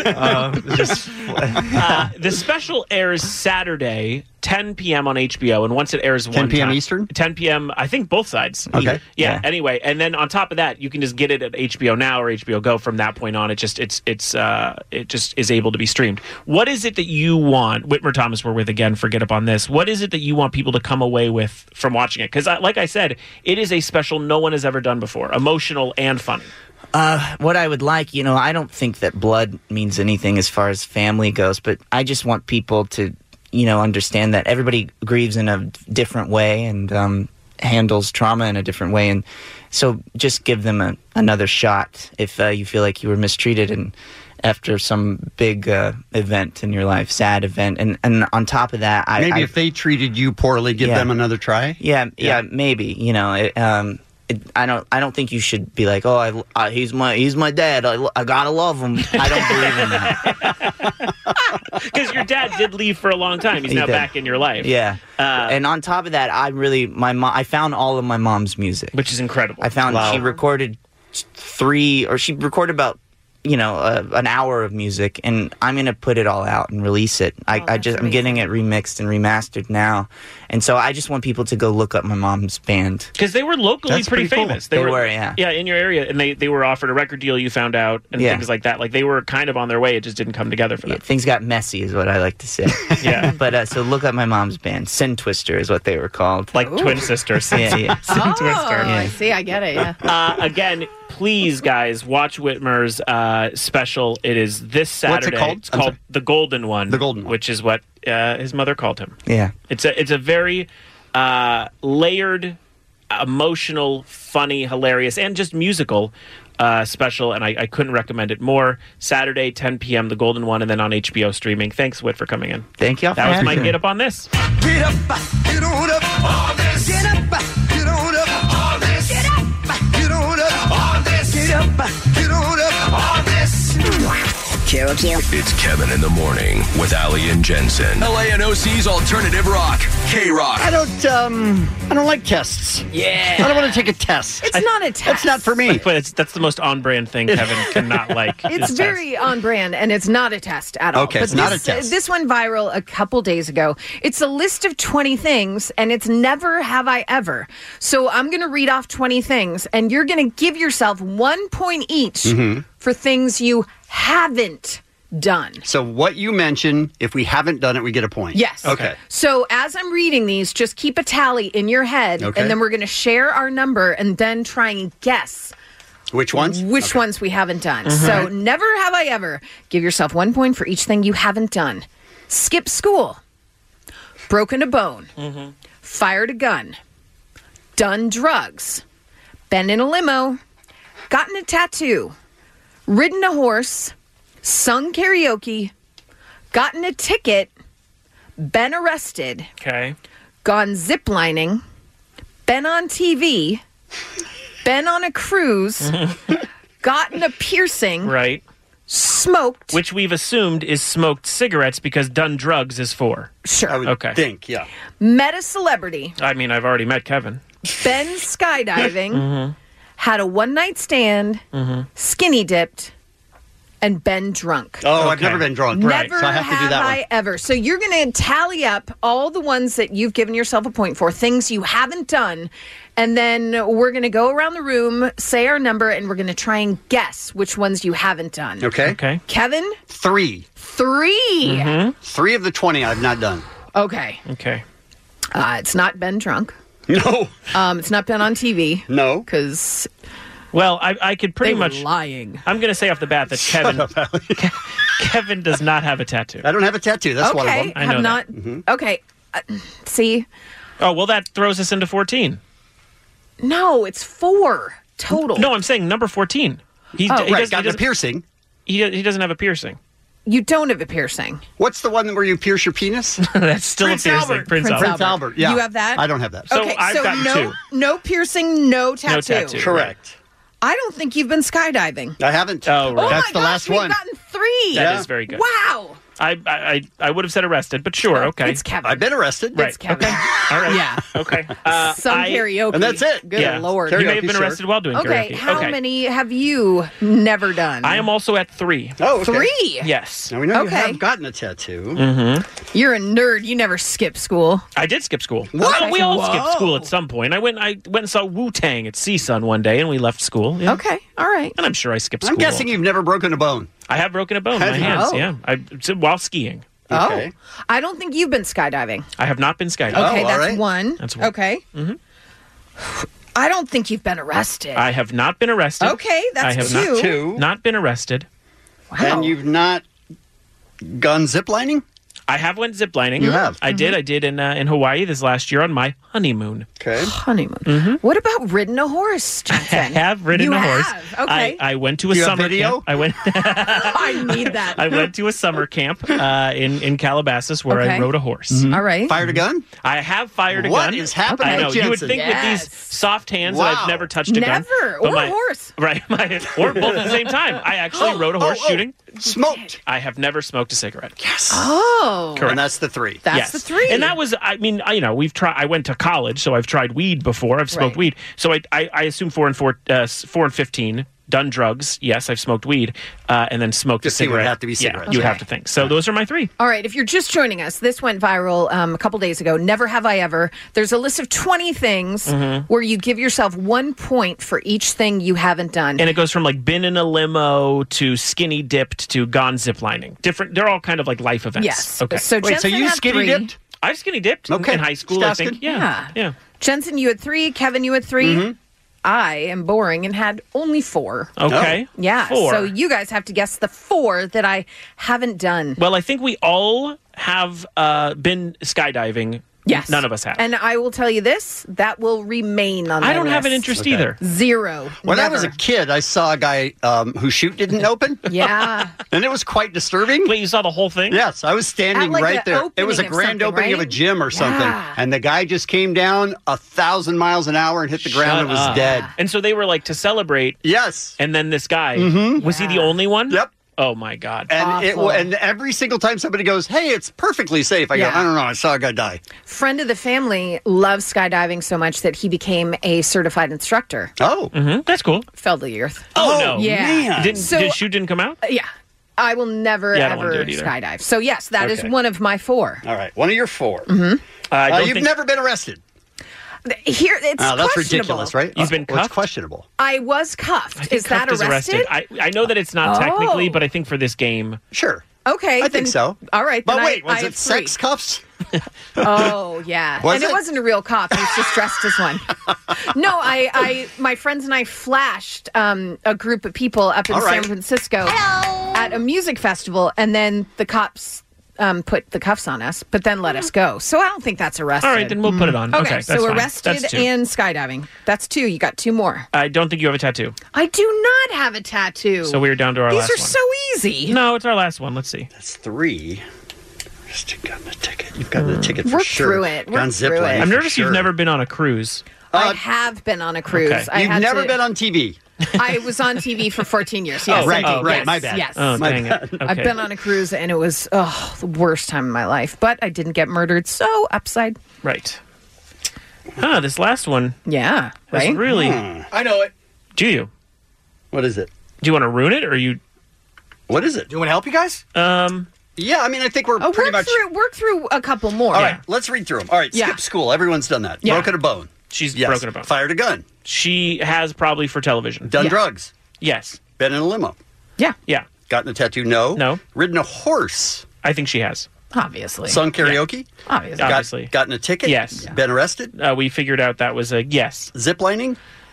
the special airs Saturday, 10 p.m. on HBO, and once it airs 10 p.m. Eastern? 10 p.m., I think both sides. Okay. Yeah, anyway, and then on top of that, you can just get it at HBO Now or HBO Go from that point on. It just is able to be streamed. What is it that you want, Whitmer Thomas we're with again for Get Up on This, what is it that you want people to come away with from watching it? Because like I said, it is a special no one has ever done before, emotional and funny. What I would like, I don't think that blood means anything as far as family goes, but I just want people to understand that everybody grieves in a different way and handles trauma in a different way. And so just give them another shot if you feel like you were mistreated and after some big event in your life, sad event. And on top of that, if they treated you poorly, give them another try? Yeah, maybe. I don't think you should be like, he's my dad. I gotta love him. I don't believe in that. Because your dad did leave for a long time. He's now back in your life. Yeah. And on top of that, I found all of my mom's music, which is incredible. I found she recorded about an hour of music, and I'm going to put it all out and release it. I'm getting it remixed and remastered now. And so I just want people to go look up my mom's band. Because they were locally pretty famous. Cool. They were, yeah. Yeah, in your area. And they were offered a record deal, you found out, and things like that. Like, they were kind of on their way. It just didn't come together for them. Yeah, things got messy is what I like to say. Yeah. But so look up my mom's band. Sin Twister is what they were called. Like twin sisters. Yeah. Sin Twister. I see. I get it, yeah. Again, please, guys, watch Whitmer's special. It is this Saturday. What's it called? It's called The Golden One. The Golden One. Which is what his mother called him. Yeah. It's a very layered, emotional, funny, hilarious, and just musical special, and I couldn't recommend it more. Saturday, 10 p.m., The Golden One, and then on HBO streaming. Thanks, Whit, for coming in. Thank you. That was my Get Up on This. Get up, get on up, on this. Get up, get on up, on this. Get up, get on up, on this. Get up, get on up, on this. It's Kevin in the Morning with Ali and Jensen. LANOC's alternative rock, K-Rock. I don't like tests. Yeah. I don't want to take a test. It's not a test. That's not for me. But that's the most on-brand thing Kevin cannot like. It's very on brand, and it's not a test at all. Okay, it's not a test. This went viral a couple days ago. It's a list of 20 things, and it's never have I ever. So I'm going to read off 20 things, and you're going to give yourself 1 point each for things you haven't done. So what you mentioned, if we haven't done it, we get a point. Yes. Okay. So as I'm reading these, just keep a tally in your head, Okay. and then we're going to share our number and then try and guess which ones? Which ones we haven't done. So never have I ever. Give yourself 1 point for each thing you haven't done. Skip school. Broken a bone. Fired a gun. Done drugs. Been in a limo. Gotten a tattoo. Ridden a horse. Sung karaoke. Gotten a ticket. Been arrested. Okay. Gone ziplining. Been on TV. Been on a cruise. Gotten a piercing. Right. Smoked. Which we've assumed is smoked cigarettes because done drugs is 4. Sure. I would think, yeah. Met a celebrity. I mean, I've already met Kevin. Been skydiving. Had a one-night stand. Skinny dipped. And been drunk. Oh, I've never been drunk. Right. Never So I have to do that I one. ever. So you're going to tally up all the ones that you've given yourself a point for, things you haven't done, and then we're going to go around the room, say our number, and we're going to try and guess which ones you haven't done. Okay. Okay. Kevin? 3. 3. 3 of the 20 I've not done. Okay. Okay. It's not been drunk. No. It's not been on TV. No. Because... Well, I could pretty they were much lying. I'm going to say off the bat that Kevin does not have a tattoo. I don't have a tattoo. That's one of them. I know have not. Okay. See? Oh, well, that throws us into 14. No, it's 4 total. No, I'm saying number 14. He Right, got a piercing. He doesn't have a piercing. You don't have a piercing. What's the one where you pierce your penis? That's still Prince a piercing. Albert. Prince Albert. Albert, yeah. You have that? I don't have that. So Okay, I've gotten no, 2. no piercing, no tattoo. No tattoo. Correct. I don't think you've been skydiving. I haven't. Oh, right. That's my the gosh, last we've one. gotten 3. That is very good. Wow. I would have said arrested, but sure, okay. It's Kevin. I've been arrested. Right. It's Kevin. Okay. All right. Yeah. Okay. Some karaoke. And that's it. Good Yeah. Lord. You may have Karaoke, been sure. arrested while doing Okay, karaoke. how Okay. many have you never done? I am also at 3. Oh, okay. 3? Yes. Now we know you Okay. have gotten a tattoo. You're a nerd. You never skip school. I did skip school. What? Well, we all Whoa. skipped school at some point. I went and saw Wu-Tang at CSUN one day, and we left school. Yeah. Okay. All right. And I'm sure I skipped I'm school. guessing you've never broken a bone. I have broken a bone in Have my you? hands, Oh. yeah. While skiing. Okay. Oh. I don't think you've been skydiving. I have not been skydiving. Okay, all that's right. one. That's one. Okay. I don't think you've been arrested. I have not been arrested. Okay, that's I have 2. Two. not been arrested. Wow. And you've not gone ziplining? I have went ziplining. You have? I did in Hawaii this last year on my honeymoon. Okay. Honeymoon. What about ridden a horse, I Jensen? have ridden You a horse. have? Okay. I went to a Do you have summer video? camp. I went I need that. I went to a summer camp in Calabasas where I Okay. rode a horse. All right. Fired a gun? I have fired a What gun. is happening, I know. You would Jensen? think with Yes. these soft hands that Wow. I've never touched a gun. Never. But Or a horse. Right. Or both at the same time. I actually rode a horse shooting. Smoked. I have never smoked a cigarette. Yes. Oh. Correct. And that's the 3. That's Yes. the 3. And that was, I mean, we've tried. I went to college, so I've tried weed before. I've smoked Right. weed, so I assume 4 and 15. Done drugs, yes, I've smoked weed, and then smoked Just a think it would cigarette. have to be cigarettes. Yeah, you would Okay. have to think. So those are my 3. All right, if you're just joining us, this went viral a couple days ago. Never have I ever. There's a list of 20 things where you give yourself 1 point for each thing you haven't done. And it goes from like been in a limo to skinny dipped to gone ziplining. Different. They're all kind of like life events. Yes. Okay. So Wait, so Jensen you had skinny 3. dipped? I've skinny dipped Okay. in high school. Just I think. asking. Yeah. Jensen, you had 3. Kevin, you had 3. I am boring and had only 4. Okay. Yeah. 4. So you guys have to guess the 4 that I haven't done. Well, I think we all have been skydiving. Yes. None of us have. And I will tell you this, that will remain on I my don't have an list. interest either. 0. When I Never. was a kid, I saw a guy whose chute didn't open. Yeah. And it was quite disturbing. Wait, you saw the whole thing? Yes, I was standing At, like, right the there. It was a opening of grand something, opening of a right? gym or something. Yeah. And the guy just came down 1,000 miles an hour and hit the ground and was up. dead. And so they were like to celebrate. Yes. And then this guy, was he the only one? Yep. Oh my God. And every single time somebody goes, "Hey, it's perfectly safe," I go, Yeah. "I don't know, I saw a guy die." Friend of the family loves skydiving so much that he became a certified instructor. Oh, that's cool. Fell to the earth. Oh, no. Yeah. man. Did shoot didn't come out? Yeah. I will never, Yeah, I don't wanna ever do it either. skydive. So, yes, that is Okay. one of my 4. All right, one of your 4. I don't You've think- never been arrested. Here, it's that's questionable. ridiculous, right? You've been Well, it's cuffed? questionable. I was cuffed. I think Is that cuffed arrested? I know that it's not technically, but I think for this game. Sure. Okay. I think so. All right. But then wait, I was have it sex three. cuffs? Oh, yeah. Was and it? it wasn't a real cop. He was just dressed as one. No, my friends and I flashed a group of people up in All right. San Francisco at a music festival, and then the cops put the cuffs on us, but then let us go. So I don't think that's arrested. All right, then we'll put it on. Okay, that's so fine. arrested That's two. and skydiving. That's two. You got two more. I don't think you have a tattoo. I do not have a tattoo. So we're down to our These last are one. so easy. No, it's our last one. Let's see. That's three. You've gotten a ticket. You've gotten a ticket for Work sure. through it. Work Gone through ziplining it. I'm for nervous sure. you've never been on a cruise. I have been on a cruise. Okay. I You've had never to- been on TV. I was on TV for 14 years. Yes, right, I did. right. Yes, My bad. Yes. Oh, My dang bad. it. Okay. I've been on a cruise, and it was the worst time of my life. But I didn't get murdered, so upside. Right. This last one. Yeah, That's right? really. I know it. Do you? What is it? Do you want to ruin it, or you? What is it? Do you want to help you guys? Yeah, I mean, I think we're pretty much. Work through a couple more. All right, let's read through them. All right, Yeah. skip school. Everyone's done that. Yeah. Broken a bone. She's Yes. broken a bone. Fired a gun. She has probably for television. Done Yeah. drugs. Yes. Been in a limo. Yeah, Yeah. Gotten a tattoo. No. No. Ridden a horse. I think she has. obviously. Sung karaoke. Obviously. Obviously. Gotten a ticket. Yes. Been arrested. We figured out that was a yes. Zip lining.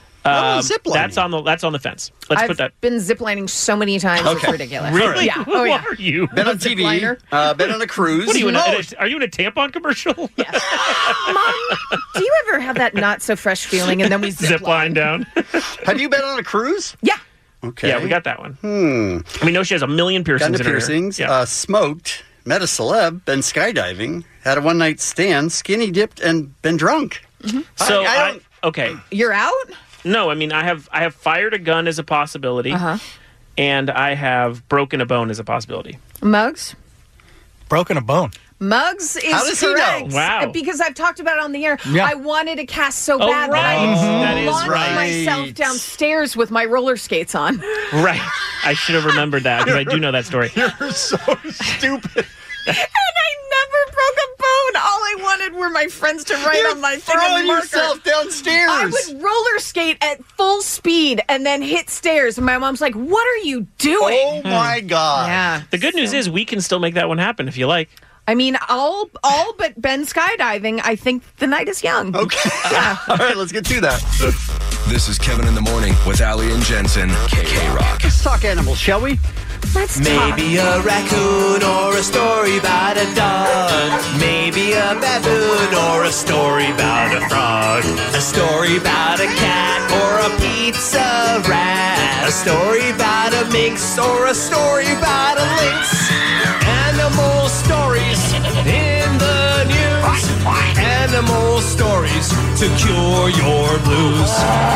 Zip lining. That's on the fence. Let's I've put that. been ziplining so many times, it's Okay. ridiculous. Really? Yeah. Who Oh, yeah. are you? Been on Zip TV. liner. Been on a cruise. What are you in? No. Are you in a tampon commercial? Yes. Mom, do you ever have that not so fresh feeling and then we Zip line down. Have you been on a cruise? Yeah. Okay. Yeah, we got that one. We know she has a million piercings Gotten in to her piercings. hair. Yeah. Smoked. Met a celeb. Been skydiving. Had a one night stand. Skinny dipped and been drunk. So I don't. okay. You're out? No, I mean I have fired a gun as a possibility, and I have broken a bone as a possibility. Mugs? Broken a bone. Mugs is How does he know? correct. Wow. Because I've talked about it on the air. Yeah. I wanted to cast so Oh, bad that right. That I is launched right. myself downstairs with my roller skates on. Right. I should have remembered that because I do know that story. You're so stupid. And I never broke a bone. All I wanted were my friends to write on my thing Throwing and marker. yourself downstairs. I would roller skate at full speed and then hit stairs. And my mom's like, "What are you doing?" Oh my God. Yeah. The good news is we can still make that one happen if you like. I mean, all but Ben skydiving. I think the night is young. Okay. All right, let's get to that. This is Kevin in the Morning with Ali and Jensen. K-Rock. Let's talk animals, shall we? Let's talk. Maybe a raccoon or a story about a dog. Maybe a baboon or a story about a frog. A story about a cat or a pizza rat. A story about a minx or a story about a lynx. Animal stories in the news. Animal stories to cure your blues.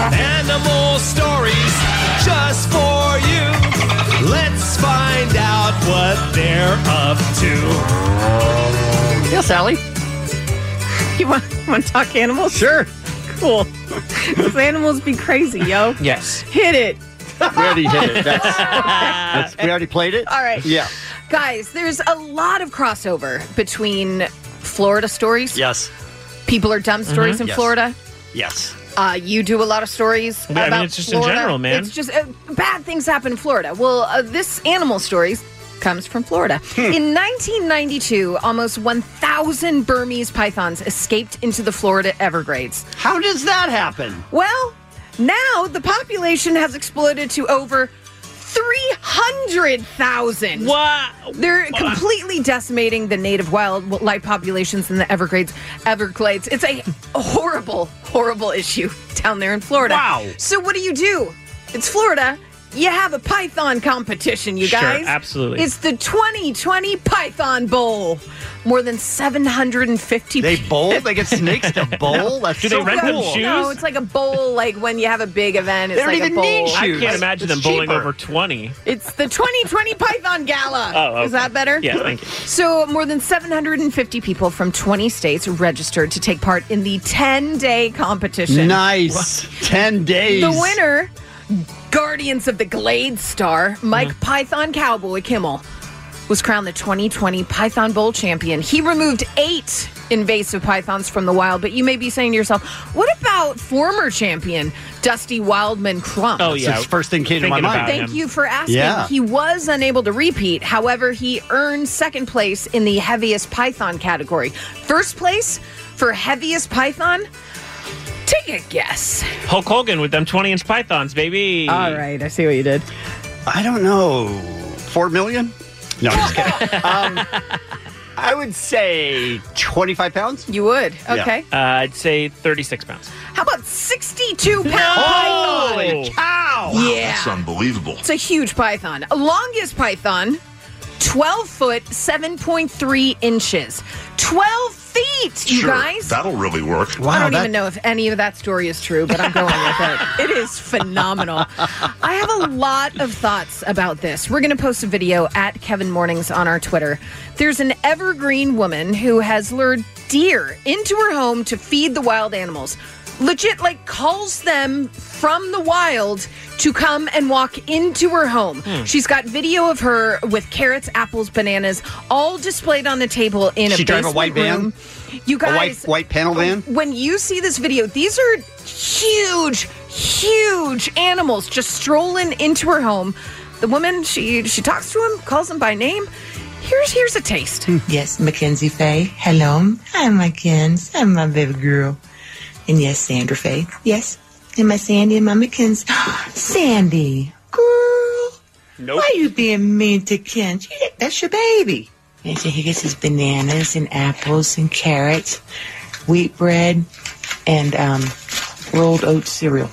Animal stories just for you. Let's find out what they're up to. Yes, Allie. You want to talk animals? Sure. Cool. Those animals be crazy, yo. Yes. Hit it. We already hit it. We already played it? All right. Yeah. Guys, there's a lot of crossover between Florida stories. Yes. People are dumb stories in Yes. Florida. Yes. You do a lot of stories Yeah, I mean, about it's just in Florida. general, man. It's just bad things happen in Florida. Well, this animal stories comes from Florida. In 1992, almost 1,000 Burmese pythons escaped into the Florida Everglades. How does that happen? Well, now the population has exploded to over 300,000. Wow. They're completely decimating the native wildlife populations in the Everglades. It's a horrible, horrible issue down there in Florida. Wow. So what do? It's Florida. You have a python competition, you Sure, guys. absolutely. It's the 2020 Python Bowl. More than 750 They bowl? They get snakes to bowl? That's Do so they rent them cool. shoes? No, it's like a bowl, like when you have a big event. It's They don't like even a bowl. need I shoes. can't imagine them It's bowling cheaper. over 20. It's the 2020 Python Gala. Oh, okay. Is that better? Yeah, thank you. So, more than 750 people from 20 states registered to take part in the 10-day competition. Nice. 10 days. The winner, Guardians of the Glades star, Mike Mm-hmm. Python Cowboy Kimmel, was crowned the 2020 Python Bowl champion. He removed 8 invasive pythons from the wild. But you may be saying to yourself, what about former champion Dusty Wildman Crump? Oh, yeah. That's the first thing came to my Thinking mind. about Thank him. you for asking. Yeah. He was unable to repeat. However, he earned second place in the heaviest python category. First place for heaviest python? Take a guess. Hulk Hogan with them 20-inch pythons, baby. All right, I see what you did. I don't know. 4 million? No, I'm just kidding. I would say 25 pounds. You would? Okay. I'd say 36 pounds. How about 62 pound python? Holy cow! Yeah. That's unbelievable. It's a huge python. Longest python, 12 foot, 7.3 inches. 12 feet, you guys. That'll really work. I don't even know if any of that story is true, but I'm going with it. It is phenomenal. I have a lot of thoughts about this. We're going to post a video at Kevin Mornings on our Twitter. There's an evergreen woman who has lured deer into her home to feed the wild animals. Legit, like, calls them from the wild to come and walk into her home. She's got video of her with carrots, apples, bananas, all displayed on the table in She a drive basement a white room. van? You guys, A white panel van? when you see this video, these are huge animals just strolling into her home. The woman, she talks to him, calls him by name. Here's a taste. Yes, Mackenzie Faye. Hello. Hi, Mackenzie. I'm my baby girl. And yes, Sandra Faye. Yes. And my Sandy and my Mackenzie. Sandy. Girl. Nope. Why you being mean to Ken? That's your baby. And so he gets his bananas and apples and carrots, wheat bread, and rolled oat cereal.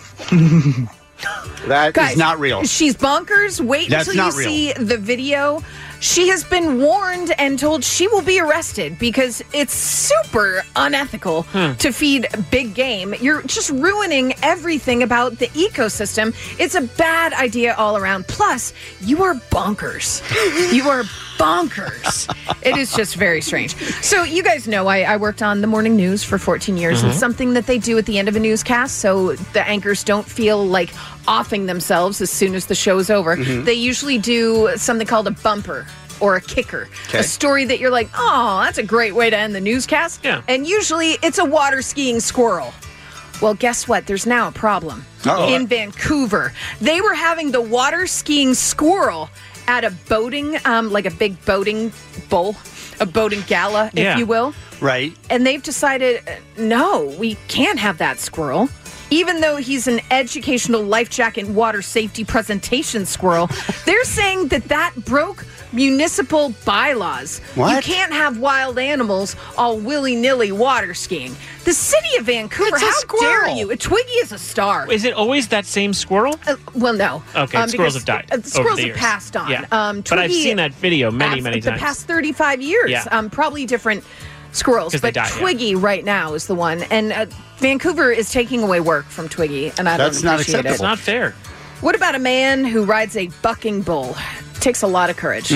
That Guys, is not real. She's bonkers. Wait That's until you not real. see the video. She has been warned and told she will be arrested because it's super unethical to feed big game. You're just ruining everything about the ecosystem. It's a bad idea all around. Plus, you are bonkers. You are bonkers. It is just very strange. So you guys know I worked on the morning news for 14 years. It's something that they do at the end of a newscast so the anchors don't feel like offing themselves as soon as the show's over. They usually do something called a bumper or a kicker. Okay. A story that you're like, oh, that's a great way to end the newscast. Yeah. And usually it's a water skiing squirrel. Well, guess what? There's now a problem in Vancouver. They were having the water skiing squirrel at a boating, like a big boating bowl, a boating gala, if you will. Right. And they've decided, no, we can't have that squirrel. Even though he's an educational life jacket and water safety presentation squirrel, they're saying that broke municipal bylaws. What? You can't have wild animals all willy-nilly water skiing. The city of Vancouver, It's a how dare squirrel. you? Twiggy is a star. Is it always that same squirrel? Well, no. Okay, squirrels because, have died the over squirrels the have years. passed on. Yeah. But I've Twiggy seen that video many the times. past 35 years. Yeah. Probably different squirrels. 'Cause they But die, yeah. Twiggy right now is the one. And Vancouver is taking away work from Twiggy, and I That's don't not appreciate acceptable. it. It's not fair. What about a man who rides a bucking bull? Takes a lot of courage.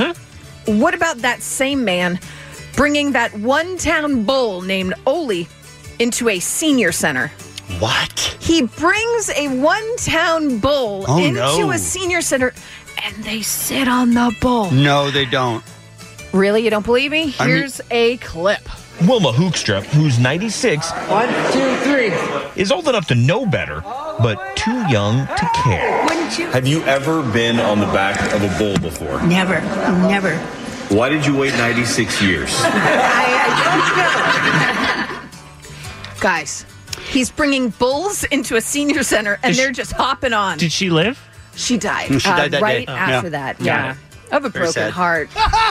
What about that same man bringing that one-town bull named Oli into a senior center? What? He brings a one-town bull Oh, into no. a senior center, and they sit on the bull. No, they don't. Really? You don't believe me? I mean- Here's a clip. Wilma Hoekstrup, who's 96, 1, 2, 3. is old enough to know better, but too young to care. Wouldn't you? Have you ever been on the back of a bull before? Never. Why did you wait 96 years? I don't know. Guys, he's bringing bulls into a senior center, and they're just hopping on. Did she live? She died. She died that right day. after Yeah. that. Got Yeah. it. Of a Very broken sad. heart.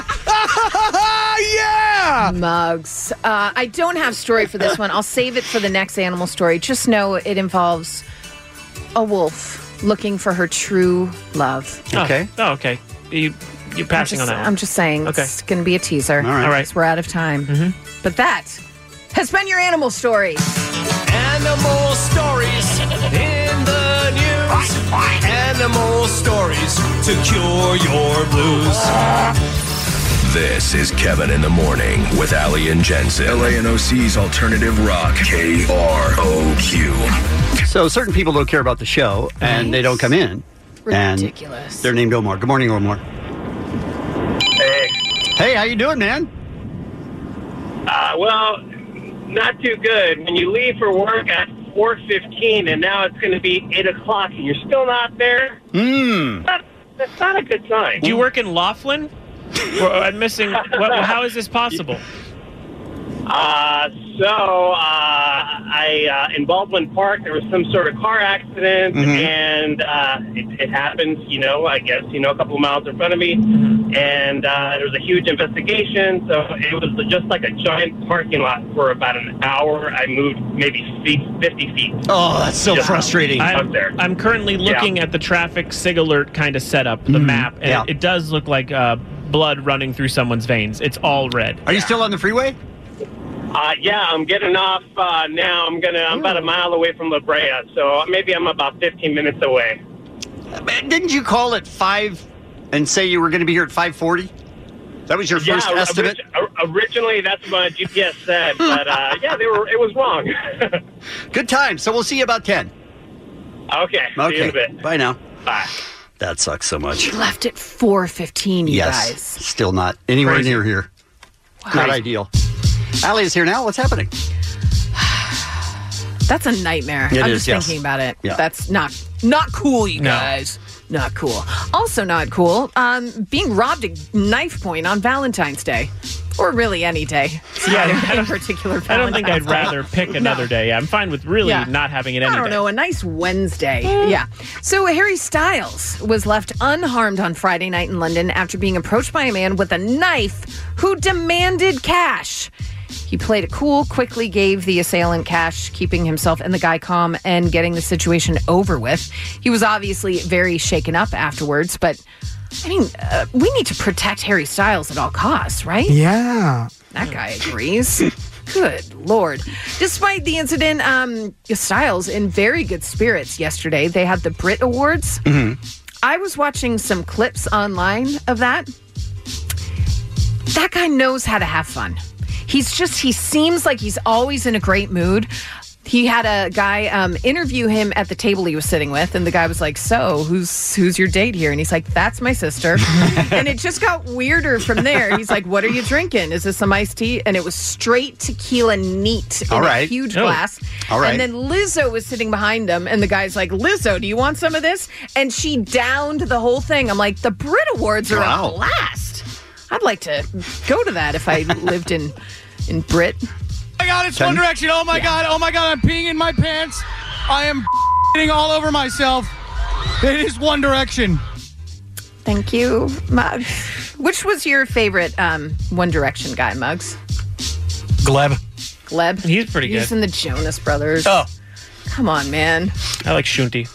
Yeah! Mugs. I don't have story for this one. I'll save it for the next animal story. Just know it involves a wolf looking for her true love. Okay. Oh, okay. You're passing on that one. I'm just saying Okay. it's going to be a teaser. All right. All right. Because we're out of time. But that has been your animal story. Animal stories in the news. Animal stories to cure your blues. This is Kevin in the Morning with Ali and Jensen. LANOC's Alternative Rock, KROQ. So certain people don't care about the show, and they don't come in. Ridiculous. And they're named Omar. Good morning, Omar. Hey. Hey, how you doing, man? Well, not too good. When you leave for work at 4:15 and now it's going to be 8 o'clock and you're still not there, that's not a good sign. Do you work in Laughlin? I'm missing. How is this possible? In Baldwin Park, there was some sort of car accident, and it happened, I guess, a couple of miles in front of me, and there was a huge investigation, so it was just like a giant parking lot for about an hour. I moved maybe 50 feet. Oh, that's so frustrating. I'm currently looking at the traffic sig alert kind of setup, the map, and it does look like blood running through someone's veins. It's all red. Are you still on the freeway? Yeah, I'm getting off now. I'm about a mile away from La Brea, so maybe I'm about 15 minutes away. Didn't you call at 5 and say you were going to be here at 5:40? That was your first estimate? Originally, that's what my GPS said, but it was wrong. Good time. So we'll see you about 10. Okay. See you in a bit. Bye now. Bye. That sucks so much. He left at 4:15, you guys. Still not anywhere near here. Wow. Not ideal. Allie is here now. What's happening? That's a nightmare. I'm just thinking about it. Yeah. That's not cool, you guys. Not cool. Also not cool, being robbed at knife point on Valentine's Day. Or really any day. In particular, I don't think I'd rather pick another day. I'm fine with really not having it any day. I don't know, a nice Wednesday. Yeah. So Harry Styles was left unharmed on Friday night in London after being approached by a man with a knife who demanded cash. He played it cool, quickly gave the assailant cash, keeping himself and the guy calm and getting the situation over with. He was obviously very shaken up afterwards, but I mean, we need to protect Harry Styles at all costs, right? Yeah. That guy agrees. Good Lord. Despite the incident, Styles in very good spirits yesterday. They had the Brit Awards. I was watching some clips online of that. That guy knows how to have fun. He seems like he's always in a great mood. He had a guy interview him at the table he was sitting with, and the guy was like, "So, who's your date here?" And he's like, "That's my sister." And it just got weirder from there. He's like, "What are you drinking? Is this some iced tea?" And it was straight tequila neat in a huge glass. All right. And then Lizzo was sitting behind him, and the guy's like, "Lizzo, do you want some of this?" And she downed the whole thing. I'm like, the Brit Awards are a blast. I'd like to go to that if I lived in Brit. Oh my God, it's One Direction. Oh my God, I'm peeing in my pants. I am getting all over myself. It is One Direction. Thank you, Muggs. Which was your favorite One Direction guy, Muggs? Gleb. He's pretty good. He's in the Jonas Brothers. Oh. Come on, man. I like Shunti.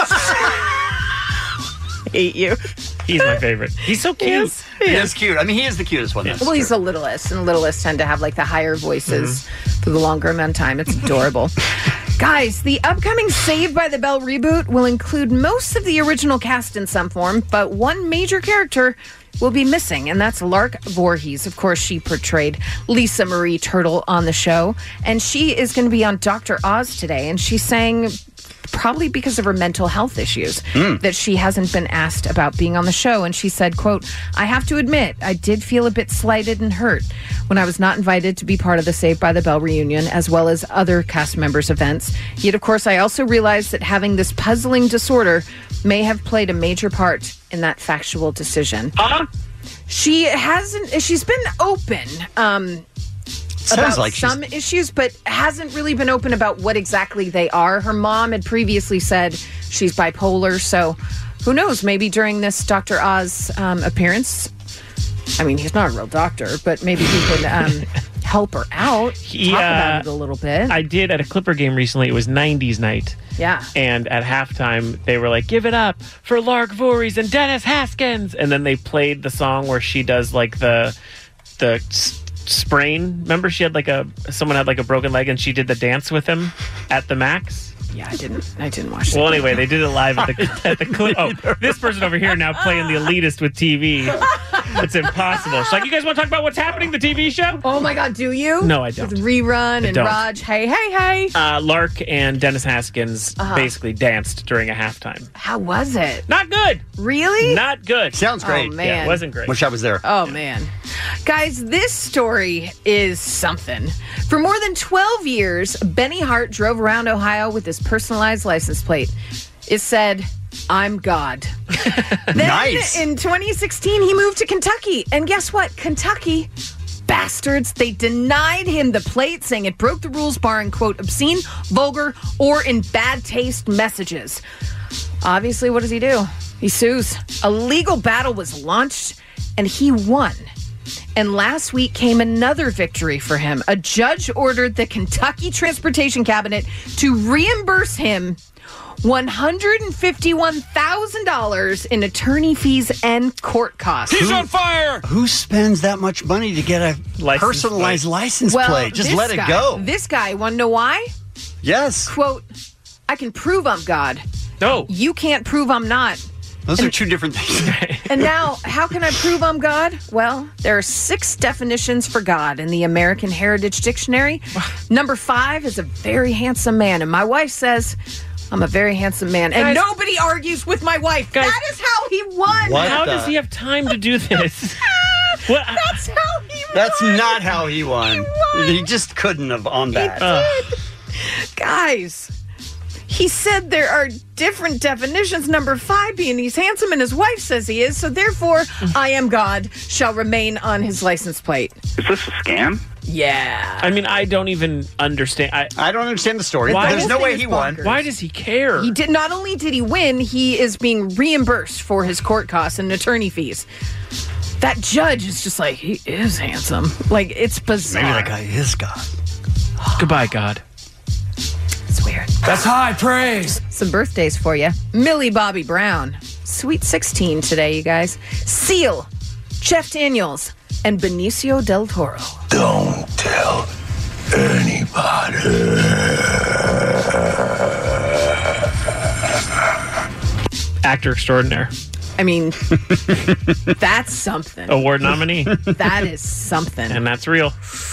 Hate you. He's my favorite. He's so cute. He is cute. I mean, he is the cutest one. Well, he's the littlest, and the littlest tend to have like the higher voices for the longer amount of time. It's adorable. Guys, the upcoming Saved by the Bell reboot will include most of the original cast in some form, but one major character will be missing, and that's Lark Voorhees. Of course, she portrayed Lisa Marie Turtle on the show, and she is going to be on Dr. Oz today, and she's saying, probably because of her mental health issues, that she hasn't been asked about being on the show. And she said, quote, "I have to admit, I did feel a bit slighted and hurt when I was not invited to be part of the Saved by the Bell reunion, as well as other cast members' events. Yet, of course, I also realized that having this puzzling disorder may have played a major part in that factual decision." She's been open about like some issues, but hasn't really been open about what exactly they are. Her mom had previously said she's bipolar, so who knows? Maybe during this Dr. Oz appearance, I mean, he's not a real doctor, but maybe he could help her out, talk about it a little bit. I did at a Clipper game recently. It was 90s night. Yeah. And at halftime, they were like, "Give it up for Lark Voorhees and Dennis Haskins." And then they played the song where she does like the sprain. Remember, she had someone had like a broken leg, and she did the dance with him at the Max. Yeah, I didn't watch that. Well, anyway, they did it live at the clip. Oh, this person over here now playing the elitist with TV. It's impossible. She's like, you guys want to talk about what's happening, the TV show? Oh my God, do you? No, I don't. With Rerun and don't. Raj, hey. Lark and Dennis Haskins basically danced during a halftime. How was it? Not good. Really? Not good. Sounds great. Oh, man. Yeah, it wasn't great. Wish I was there. Oh, man. Guys, this story is something. For more than 12 years, Benny Hart drove around Ohio with his personalized license plate. It said, I'm God. Then Nice. in 2016, he moved to Kentucky. And guess what? Kentucky, bastards, they denied him the plate, saying it broke the rules, barring, quote, obscene, vulgar, or in bad taste messages. Obviously, what does he do? He sues. A legal battle was launched, and he won. And last week came another victory for him. A judge ordered the Kentucky Transportation Cabinet to reimburse him $151,000 in attorney fees and court costs. He's on fire! Who spends that much money to get a personalized license plate? Just this let it guy- go. This guy, want to know why? Yes. Quote, I can prove I'm God. No. You can't prove I'm not. Those are two different things. And now, how can I prove I'm God? Well, there are 6 definitions for God in the American Heritage Dictionary. Number 5 is a very handsome man. And my wife says, I'm a very handsome man. And Guys- nobody argues with my wife. Guys- That is how he won. How does he have time to do this? What? That's how he won. That's not how he won. He just couldn't have on that. Guys, he said there are different definitions. Number 5 being he's handsome and his wife says he is. So therefore, I am God shall remain on his license plate. Is this a scam? Yeah. I mean, I don't even understand. I don't understand the story. Why? There's no way he won. Why does he care? He did not only did he win, he is being reimbursed for his court costs and attorney fees. That judge is just like, he is handsome. Like, it's bizarre. Maybe that guy is God. Goodbye, God. It's weird. That's high praise. Some birthdays for you. Millie Bobby Brown. Sweet 16 today, you guys. Seal. Jeff Daniels. And Benicio del Toro. Don't tell anybody. Actor extraordinaire. I mean, that's something. Award nominee. That is something. And that's real.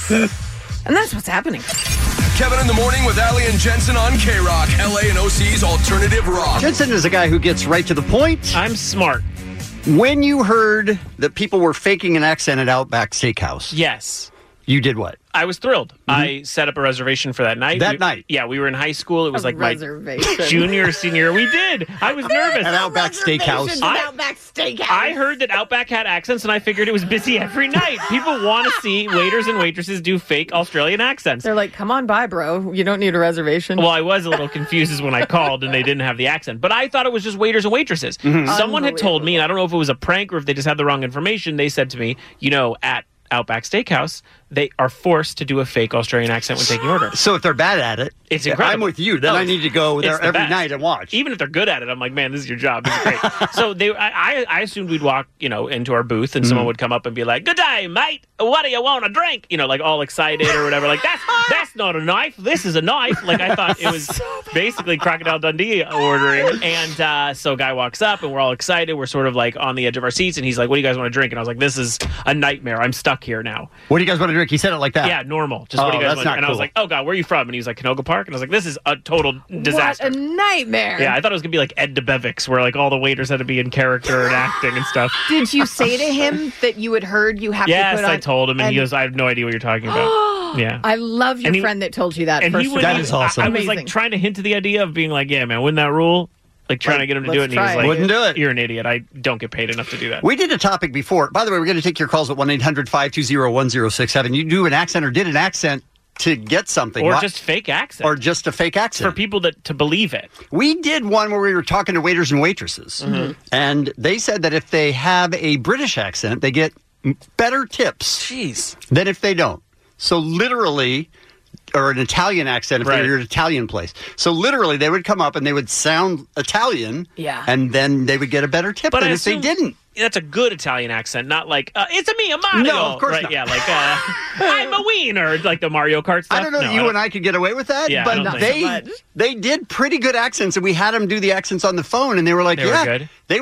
And that's what's happening. Kevin in the Morning with Ali and Jensen on K-Rock, LA and OC's Alternative Rock. Jensen is a guy who gets right to the point. I'm smart. When you heard that people were faking an accent at Outback Steakhouse, Yes. you did what? I was thrilled. I set up a reservation for that night. Night? Yeah, we were in high school. It was like reservation. my junior or senior. We did. I was nervous. At Outback Steakhouse. Outback Steakhouse. I heard that Outback had accents, and I figured it was busy every night. People want to see waiters and waitresses do fake Australian accents. They're like, come on by, bro. You don't need a reservation. Well, I was a little confused when I called and they didn't have the accent. But I thought it was just waiters and waitresses. Someone had told me, and I don't know if it was a prank or if they just had the wrong information, they said to me, at Outback Steakhouse, they are forced to do a fake Australian accent when taking order. So if they're bad at it, It's incredible. I'm with you. Then I need to go there It's the every best. night and watch. Even if they're good at it, I'm like, man, this is your job. This is great. So I assumed we'd walk, into our booth and someone would come up and be like, "Good day, mate. What do you want to drink?" Like all excited or whatever. Like that's not a knife. This is a knife. Like I thought it was basically Crocodile Dundee ordering. And so guy walks up and we're all excited. We're sort of like on the edge of our seats and he's like, "What do you guys want to drink?" And I was like, "This is a nightmare. I'm stuck here now." What do you guys want to drink? He said it like that. Yeah, normal. Just what do you guys that's want? not And I was cool. like, "Oh God, where are you from?" And he was like, "Canoga Park." And I was like, "This is a total disaster." What a nightmare. Yeah, I thought it was gonna be like Ed DeBevick's, where like all the waiters had to be in character and acting and stuff. Did you say to him that you had heard you have Yes, to put on... I told him, and he goes, "I have no idea what you're talking about." Yeah, I love your And he- friend that told you that. and first he of would. all. That is awesome. I was Amazing. like trying to hint to the idea of being like, "Yeah, man, wouldn't that rule?" Like trying to get him to do it, and he was try it. like, Wouldn't do it. You're an idiot. I don't get paid enough to do that." We did a topic before. By the way, we're going to take your calls at 1-800-520-1067. You do an accent or did an accent to get something. Or Why- just fake accent. Or just a fake accent. for people to believe it. We did one where we were talking to waiters and waitresses, and they said that if they have a British accent, they get better tips Jeez. than if they don't. So literally, or an Italian accent if Right. they're at an Italian place. So literally, they would come up and they would sound Italian, Yeah. and then they would get a better tip But than I if they assume didn't. That's a good Italian accent, not like it's a me, a Mario. No, of course right? not. Yeah, like I'm a wiener, like the Mario Kart stuff. I don't know that you and I could get away with that, Yeah, I but don't think so. they did pretty good accents, and we had them do the accents on the phone, and they were like, They were yeah, good? they were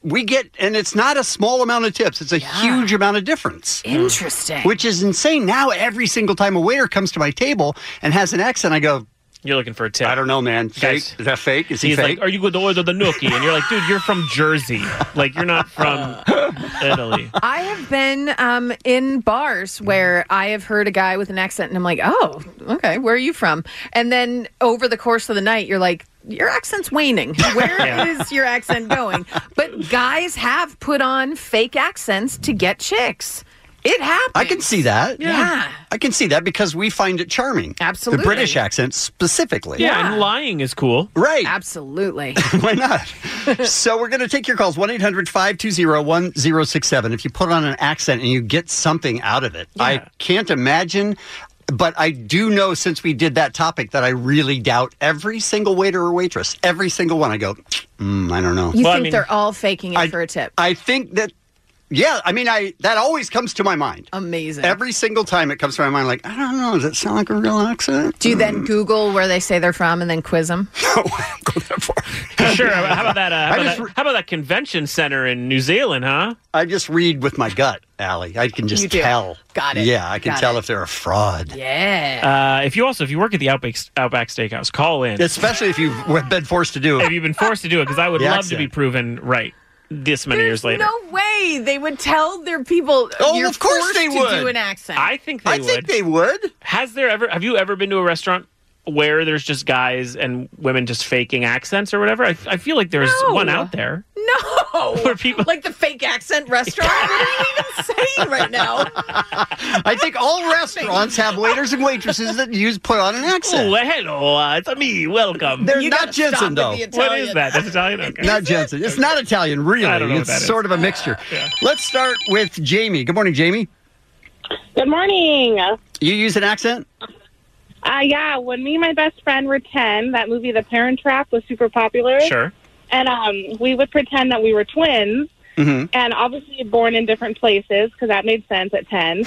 we get, and it's not a small amount of tips. It's a huge amount of difference. Interesting. Which is insane. Now, every single time a waiter comes to my table and has an accent, I go, you're looking for a tip. I don't know, man. Fake? Is that fake? Is he He's fake? like, are you going to order the nookie? And you're like, dude, you're from Jersey. Like, you're not from Italy. I have been in bars where I have heard a guy with an accent, and I'm like, oh, okay, where are you from? And then over the course of the night, you're like, your accent's waning. Where is your accent going? But guys have put on fake accents to get chicks. It happens. I can see that. Yeah. I can see that because we find it charming. Absolutely. The British accent specifically. Yeah, and lying is cool. Right. Absolutely. Why not? So we're going to take your calls, 1-800-520-1067. If you put on an accent and you get something out of it, I can't imagine. But I do know, since we did that topic, that I really doubt every single waiter or waitress. Every single one. I go, I don't know. You think they're all faking it for a tip? I think that, that always comes to my mind. Amazing. Every single time it comes to my mind, like, I don't know, does it sound like a real accent? Do you then Google where they say they're from and then quiz them? No, I don't go that far. Sure. How about that? How about that convention center in New Zealand, huh? I just read with my gut, Allie. I can just tell. Got it. Yeah, I can Got tell it. if they're a fraud. Yeah. If you work at the Outback Steakhouse, call in. Especially if you've been forced to do it. If you've been forced to do it, because I would The love accent. to be proven right this many years later. No way they would tell their people. Oh, you're of course forced they to would. do an accent. I think they would. think they would. Have you ever been to a restaurant where there's just guys and women just faking accents or whatever? I feel like there's one out there. No. Where people like the fake accent restaurant. What are you even saying right now? I think all restaurants have waiters and waitresses that put on an accent. Oh, hello. It's me. Welcome. They're not Jensen, though. What is that? That's Italian? Okay. Not Jensen. It's not Italian, really. I don't know what It's that is. sort of a mixture. Let's start with Jamie. Good morning, Jamie. Good morning. You use an accent? Yeah, when me and my best friend were 10, that movie The Parent Trap was super popular. Sure. And we would pretend that we were twins, and obviously born in different places, because that made sense at 10.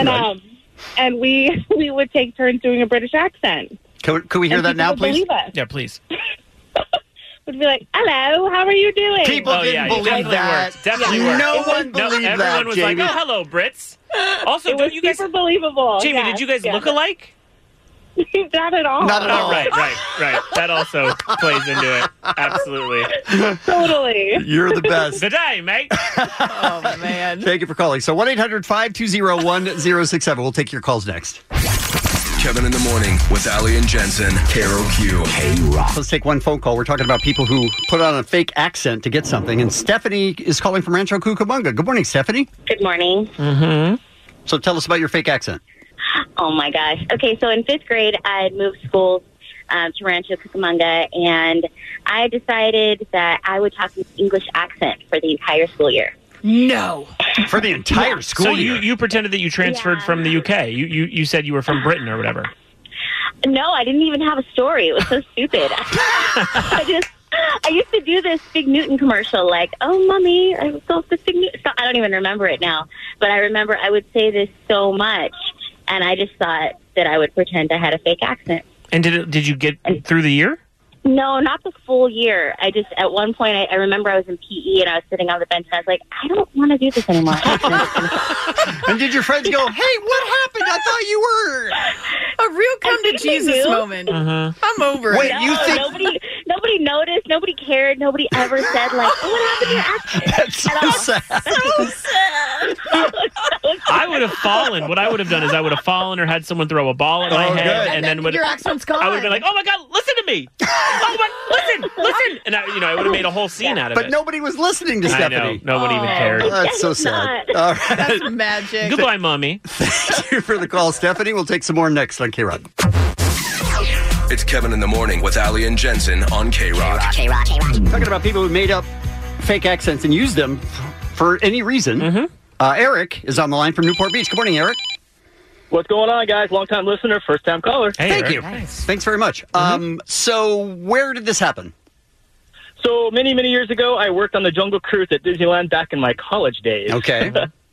And we would take turns doing a British accent. Could we hear And that now, people would please? believe us. Yeah, please. Would be like, hello, how are you doing? People didn't believe that. Definitely worked. No one believed that, everyone was Jamie. like, oh, hello, Brits. Also, It was super believable. Jamie, did you guys look alike? Not at all. Not at all. Right. That also plays into it. Absolutely. Totally. You're the best. Good day, mate. Oh, man. Thank you for calling. So 1-800-520-1067. We'll take your calls next. Kevin in the Morning with Ali and Jensen. KROQ. K-Rock. Let's take one phone call. We're talking about people who put on a fake accent to get something. And Stephanie is calling from Rancho Cucamonga. Good morning, Stephanie. Good morning. Mm-hmm. So tell us about your fake accent. Oh, my gosh. Okay, so in 5th grade, I had moved schools to Rancho Cucamonga, and I decided that I would talk an English accent for the entire school year. No. For the entire school So year? you pretended that you transferred from the UK. You said you were from Britain or whatever. No, I didn't even have a story. It was so stupid. I used to do this Fig Newton commercial, like, oh, Mommy, I go to Fig Newton. I don't even remember it now, but I remember I would say this so much, and I just thought that I would pretend I had a fake accent. And did you get through the year? No, not the full year. I just, at one point, I remember I was in PE and I was sitting on the bench and I was like, I don't want to do this anymore. And did your friends go, hey, what happened? I thought you were... A real come to Jesus moment. Uh-huh. I'm over Wait, it. you think... Nobody noticed. Nobody cared. Nobody ever said, like, oh, what happened to your accent? That's so sad. So sad. I would have fallen. What I would have done is I would have fallen or had someone throw a ball at my head, And then would your accent's gone. I would have been like, "Oh my God, listen to me! Oh my, listen!" And I would have made a whole scene out of it. But nobody was listening to I Stephanie. know. Nobody even cared. Oh, that's so sad. All right. That's magic. Goodbye, Mommy. Thank you for the call, Stephanie. We'll take some more next on K-Rock. It's Kevin in the Morning with Ali and Jensen on K-Rock. Talking about people who made up fake accents and used them for any reason. Eric is on the line from Newport Beach. Good morning, Eric. What's going on, guys? Long-time listener, first-time caller. Thank you. Nice. Thanks very much. So where did this happen? So many, many years ago, I worked on the Jungle Cruise at Disneyland back in my college days. Okay.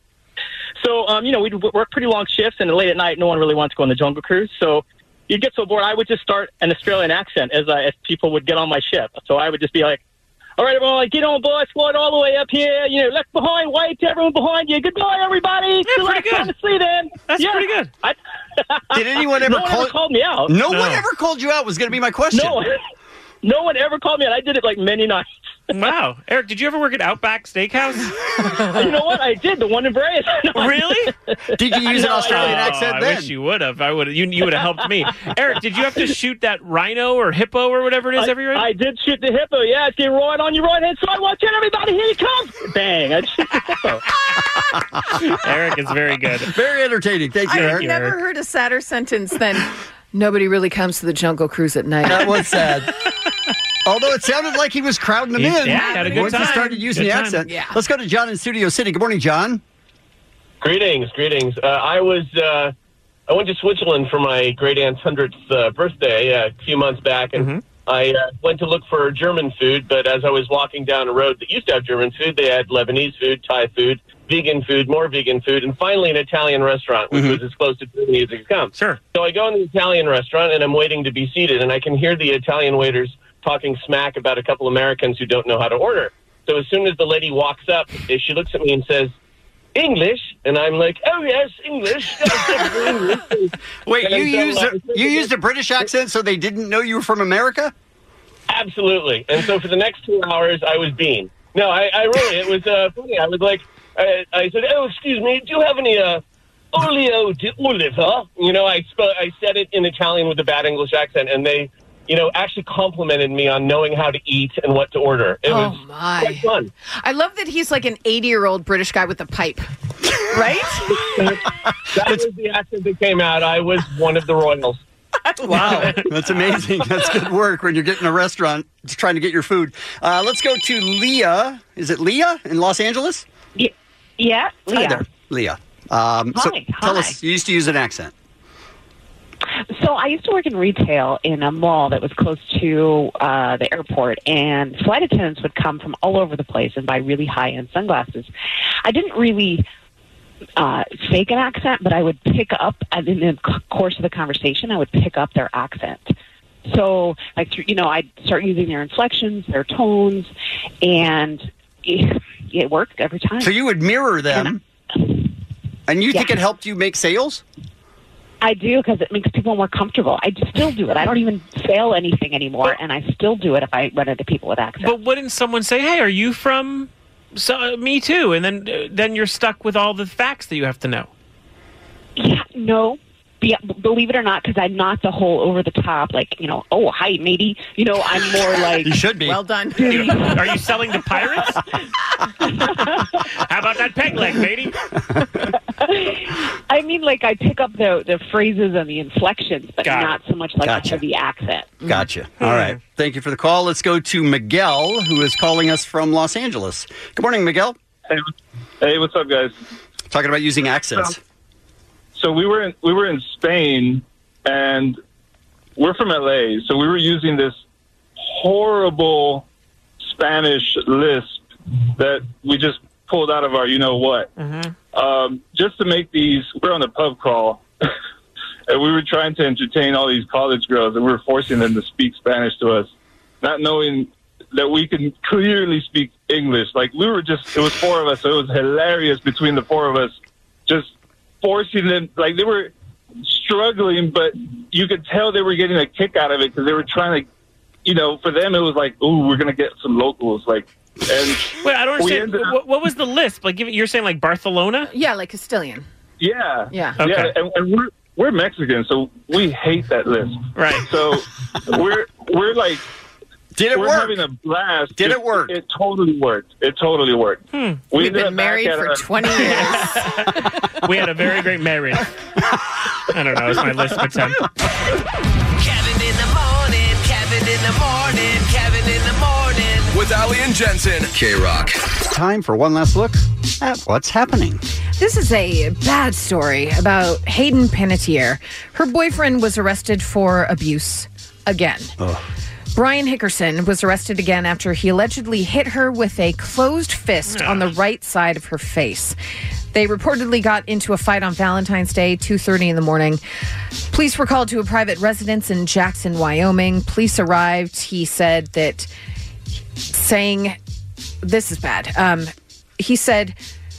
So, we'd work pretty long shifts, and late at night, no one really wants to go on the Jungle Cruise. So you'd get so bored, I would just start an Australian accent as people would get on my ship. So I would just be like, all right, everyone, like, get on boy squad all the way up here. You know, left behind, wave to everyone behind you. Goodbye, everybody. Yeah, pretty good. Time to see them. That's pretty good. Did anyone ever no one ever called me out? No one ever called you out was going to be my question. No one ever called me out. I did it like many nights. Wow. Eric, did you ever work at Outback Steakhouse? You know what? I did. The one in Brea. Really? Did you use an Australian accent then? I wish you would have. You would have helped me. Eric, did you have to shoot that rhino or hippo or whatever it is every race? I did shoot the hippo. Yeah, it's getting right on your right-hand side. Watch out, everybody. Here he comes. Bang. I shot the hippo. Eric is very good. Very entertaining. Thank you, Eric. I've never heard a sadder sentence than nobody really comes to the Jungle Cruise at night. That was sad. Although it sounded like he was crowding them in. Yeah, had a good once time. he started using the accent. Yeah. Let's go to John in Studio City. Good morning, John. Greetings. I went to Switzerland for my great aunt's 100th birthday a few months back, and I went to look for German food. But as I was walking down a road that used to have German food, they had Lebanese food, Thai food, vegan food, more vegan food, and finally an Italian restaurant, which was as close to Germany as it could come. Sure. So I go in the Italian restaurant, and I'm waiting to be seated, and I can hear the Italian waiters talking smack about a couple Americans who don't know how to order. So as soon as the lady walks up, she looks at me and says, English? And I'm like, oh, yes, English. English. Wait, you used a British accent so they didn't know you were from America? Absolutely. And so for the next 2 hours, I was being. No, I really, it was funny. I was like, I said, oh, excuse me, do you have any olio di oliva? You know, I said it in Italian with a bad English accent, and they, actually complimented me on knowing how to eat and what to order. It was quite fun. I love that he's like an 80-year-old British guy with a pipe, right? That was the accent that came out. I was one of the royals. Wow, that's amazing. That's good work when you're getting a restaurant trying to get your food. Let's go to Leah. Is it Leah in Los Angeles? Yeah, Leah. Hi there, Leah. Tell us, you used to use an accent. So I used to work in retail in a mall that was close to the airport, and flight attendants would come from all over the place and buy really high-end sunglasses. I didn't really fake an accent, but I would pick up, in the course of the conversation, I would pick up their accent. So, I'd start using their inflections, their tones, and it worked every time. So you would mirror them, and you think it helped you make sales? I do, because it makes people more comfortable. I still do it. I don't even fail anything anymore, and I still do it if I run into people with accents. But wouldn't someone say, hey, are you from me too? And then you're stuck with all the facts that you have to know. Yeah, no. Yeah, believe it or not, because I'm not the whole over the top, oh, hi, matey. I'm more like... You should be. Well done. Are you selling to pirates? How about that peg leg, matey? I mean, I pick up the phrases and the inflections, but not so much a heavy accent. Gotcha. All right. Thank you for the call. Let's go to Miguel, who is calling us from Los Angeles. Good morning, Miguel. Hey, what's up, guys? Talking about using accents. So we were in Spain, and we're from LA, so we were using this horrible Spanish lisp that we just pulled out of our you-know-what. Just to make these, we're on a pub crawl, and we were trying to entertain all these college girls, and we were forcing them to speak Spanish to us, not knowing that we can clearly speak English. It was four of us, so it was hilarious between the four of us, just forcing them, they were struggling, but you could tell they were getting a kick out of it because they were trying to, for them it was like, ooh, we're going to get some locals, and wait, I don't understand. What was the lisp? You're saying like Barcelona? Yeah, like Castilian. Yeah. Yeah. Okay. Yeah, and we're Mexican, so we hate that lisp. Right. So we're like, did it we're work? having a blast. Did it work? It totally worked. We've been married for 20 years. We had a very great marriage. I don't know. It's my lisp attempt. Kevin in the morning, Kevin in the morning, Kevin in the morning. With Ali and Jensen. K-Rock. Time for one last look at what's happening. This is a bad story about Hayden Panettiere. Her boyfriend was arrested for abuse again. Brian Hickerson was arrested again after he allegedly hit her with a closed fist on the right side of her face. They reportedly got into a fight on Valentine's Day, 2:30 in the morning. Police were called to a private residence in Jackson, Wyoming. Police arrived. He said that saying, this is bad. He said,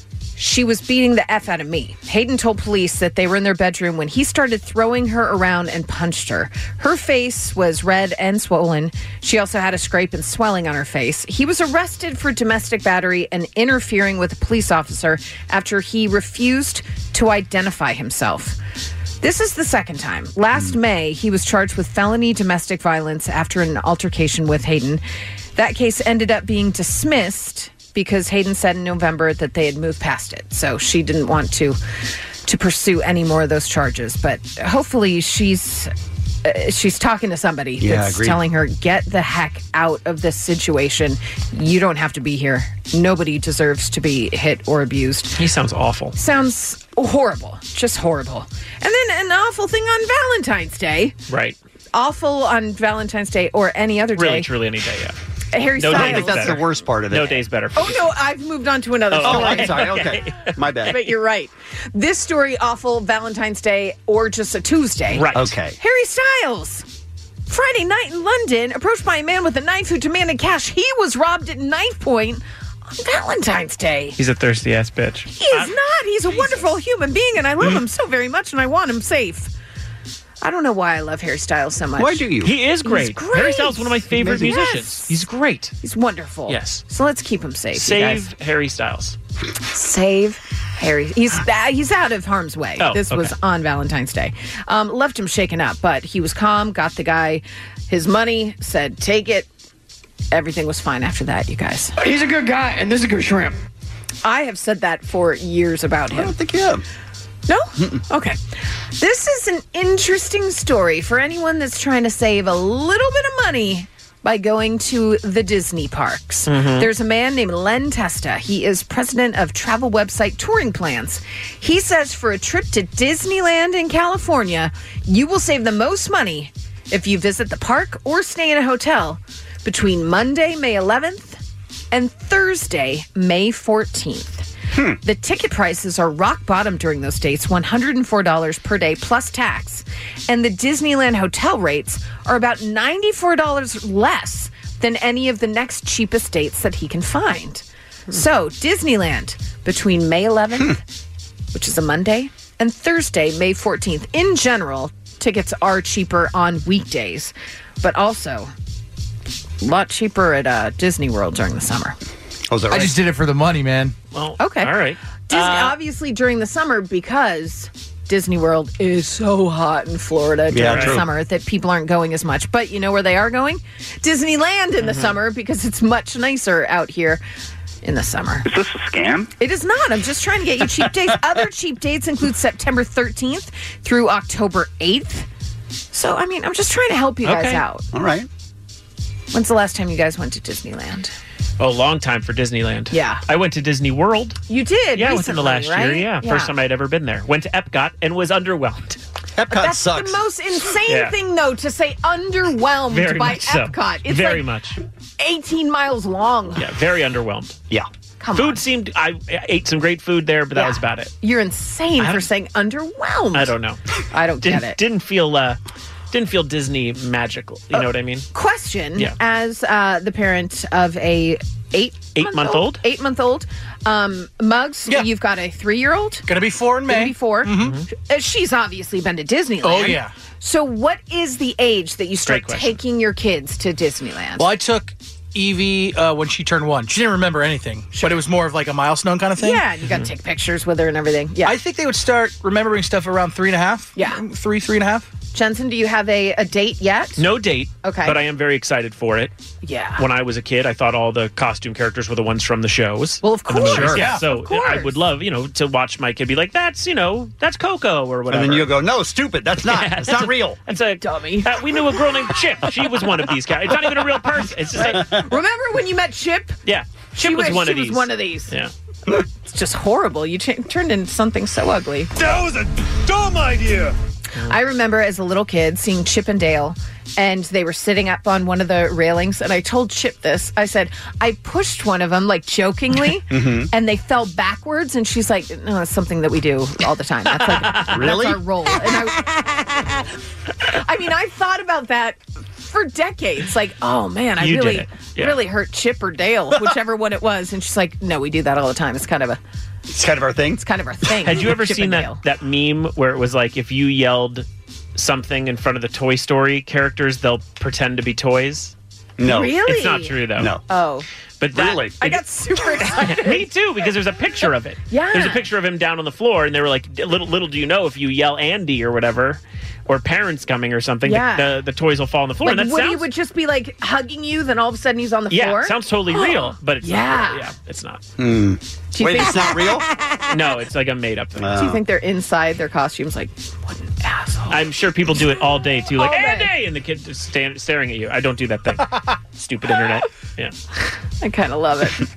she was beating the F out of me. Hayden told police that they were in their bedroom when he started throwing her around and punched her. Her face was red and swollen. She also had a scrape and swelling on her face. He was arrested for domestic battery and interfering with a police officer after he refused to identify himself. This is the second time. Last May, he was charged with felony domestic violence after an altercation with Hayden. That case ended up being dismissed because Hayden said in November that they had moved past it. So she didn't want to pursue any more of those charges. But hopefully she's talking to somebody that's telling her, get the heck out of this situation. You don't have to be here. Nobody deserves to be hit or abused. He sounds awful. Sounds horrible. Just horrible. And then an awful thing on Valentine's Day. Right. Awful on Valentine's Day or any other day. Really, truly any day, yeah. Harry No Styles. day I think that's better. the worst part of it. No day's better. Oh, no, I've moved on to another story. I'm sorry. Okay. My bad. But you're right. This story, awful Valentine's Day or just a Tuesday. Right. Okay. Harry Styles. Friday night in London, approached by a man with a knife who demanded cash. He was robbed at knife point on Valentine's Day. He's a thirsty ass bitch. He is not. He's a wonderful human being, and I love him so very much, and I want him safe. I don't know why I love Harry Styles so much. Why do you? He is great. He's great. Harry Styles is one of my favorite musicians. Yes. He's great. He's wonderful. Yes. So let's keep him safe. Save Harry Styles. Save Harry. He's out of harm's way. Oh, this was on Valentine's Day. Left him shaken up, but he was calm, got the guy his money, said, take it. Everything was fine after that, you guys. He's a good guy, and this is a good shrimp. I have said that for years about him. I don't think you have. No? Okay. This is an interesting story for anyone that's trying to save a little bit of money by going to the Disney parks. There's a man named Len Testa. He is president of travel website Touring Plans. He says for a trip to Disneyland in California, you will save the most money if you visit the park or stay in a hotel between Monday, May 11th and Thursday, May 14th. The ticket prices are rock bottom during those dates, $104 per day plus tax. And the Disneyland hotel rates are about $94 less than any of the next cheapest dates that he can find. So, Disneyland between May 11th, which is a Monday, and Thursday, May 14th. In general, tickets are cheaper on weekdays, but also a lot cheaper at Disney World during the summer. Oh, is that right? I just did it for the money, man. Well, okay. All right. Disney, obviously during the summer, because Disney World is so hot in Florida during the summer that people aren't going as much. But you know where they are going? Disneyland in the summer, because it's much nicer out here in the summer. Is this a scam? It is not. I'm just trying to get you cheap dates. Other cheap dates include September 13th through October 8th. So, I mean, I'm just trying to help you guys out. All right. When's the last time you guys went to Disneyland? Oh, long time for Disneyland. Yeah. I went to Disney World. You did? Yeah, recently, within the last right? year. Yeah. First time I'd ever been there. Went to Epcot and was underwhelmed. Epcot That's sucks. the most insane thing, though, to say underwhelmed Very by much so. Epcot. It's Very like much. 18 miles long. Yeah, very underwhelmed. Yeah. Come food on. seemed. I ate some great food there, but that was about it. You're insane for saying underwhelmed. I don't know. I don't get it. Didn't feel Disney magical. You know what I mean? Question: Yeah. As the parent of a eight-month-old, Muggs, you've got a 3-year-old. Gonna be 4 in May. Gonna be 4. She's obviously been to Disneyland. Oh, yeah. So, what is the age that you start Great question. taking your kids to Disneyland? Well, I took Evie when she turned 1. She didn't remember anything, but it was more of like a milestone kind of thing. Yeah, you got to take pictures with her and everything. Yeah, I think they would start remembering stuff around 3.5. Yeah. 3.5. Jensen, do you have a date yet? No date. Okay. But I am very excited for it. Yeah. When I was a kid, I thought all the costume characters were the ones from the shows. Well, of and the course. movies. Sure. Yeah. Of So course. I would love, to watch my kid be like, that's Coco or whatever. And then you'll go, no, stupid. That's not. Yeah, it's not real. It's a dummy. We knew a girl named Chip. She was one of these guys. It's not even a real person. It's just like, Remember when you met Chip? yeah, Chip was one of these. She was one of these. Yeah. It's just horrible. You turned into something so ugly. That was a dumb idea. I remember as a little kid seeing Chip and Dale, and they were sitting up on one of the railings, and I told Chip this. I said, I pushed one of them, like, jokingly, and they fell backwards, and she's like, no, that's something that we do all the time. That's like, Really? That's our role. And I mean, I thought about that for decades. Like, oh man, I You did really, it. Yeah. really hurt Chip or Dale, whichever one it was. And she's like, no, we do that all the time. It's kind of our thing. It's kind of our thing. Had you ever Chip seen and that, Dale. that meme where it was like if you yelled something in front of the Toy Story characters, they'll pretend to be toys? No. Really? It's not true, though. No. Oh. But that, Really? I got super excited. Me too, because there's a picture of it. Yeah. There's a picture of him down on the floor, and they were like, little do you know, if you yell Andy or whatever, or parents coming or something, Yeah. the toys will fall on the floor. Like and that Woody sounds, would just be like hugging you, then all of a sudden he's on the yeah, floor. it sounds totally real, but it's Yeah. not real. Yeah, it's not. Do you Wait, think- it's not real? No, it's like a made-up thing. Do you think they're inside their costumes like, what an asshole? I'm sure people do it all day, too. Like, All day. Andy! And the kid just staring at you. I don't do that thing. Stupid internet. Yeah. I kind of love it.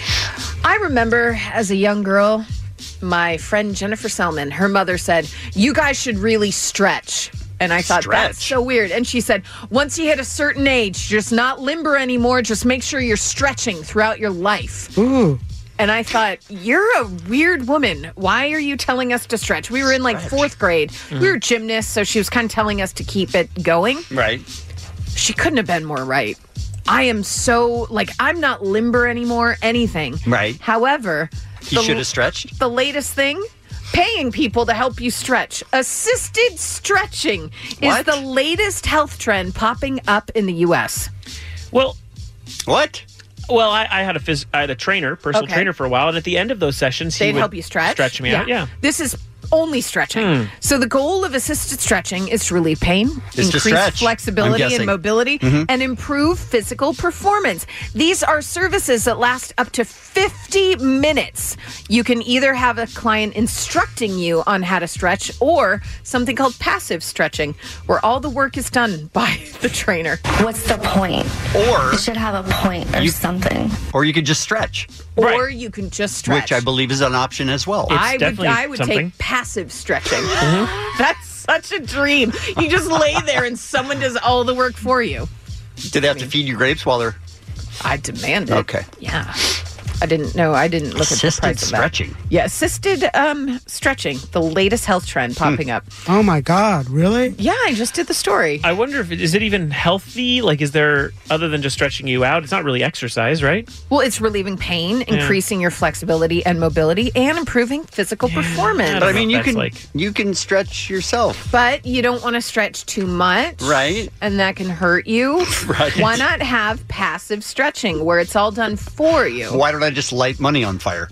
I remember as a young girl, my friend Jennifer Selman, her mother said, you guys should really stretch. And I thought, that's so weird. And she said, once you hit a certain age, just not limber anymore. Just make sure you're stretching throughout your life. Ooh. And I thought, you're a weird woman. Why are you telling us to stretch? We were in like fourth grade. We were gymnasts, so she was kind of telling us to keep it going. Right. She couldn't have been more right. I am so, like, I'm not limber anymore, anything. Right. However, He should have stretched. the latest thing, paying people to help you stretch. Assisted stretching is What? the latest health trend popping up in the U.S. Well, what? Well, I had a trainer, personal Okay. trainer for a while, and at the end of those sessions, he They'd would help you stretch? stretch me out. Yeah. This is only stretching. So the goal of assisted stretching is to relieve pain, Is to increase stretch, I'm flexibility and guessing. mobility, Mhm. and improve physical performance. These are services that last up to 50 minutes. You can either have a client instructing you on how to stretch or something called passive stretching, where all the work is done by the trainer. What's the point? Or it should have a point or something. Or you could just stretch. Or you can just stretch. Which I believe is an option as well. I would take passive stretching. Mm-hmm. That's such a dream. You just lay there and someone does all the work for you. Do they have to feed you grapes while they're... I demand it. Okay. Yeah. I didn't look at the Assisted price of that. stretching. Yeah, assisted stretching, the latest health trend popping up. Oh my God, really? Yeah, I just did the story. I wonder if is it even healthy? Like, is there, other than just stretching you out, it's not really exercise, right? Well, it's relieving pain, increasing your flexibility and mobility, and improving physical performance. But I mean, you can stretch yourself. But you don't want to stretch too much. Right. And that can hurt you. Right. Why not have passive stretching where it's all done for you? Why don't I just light money on fire?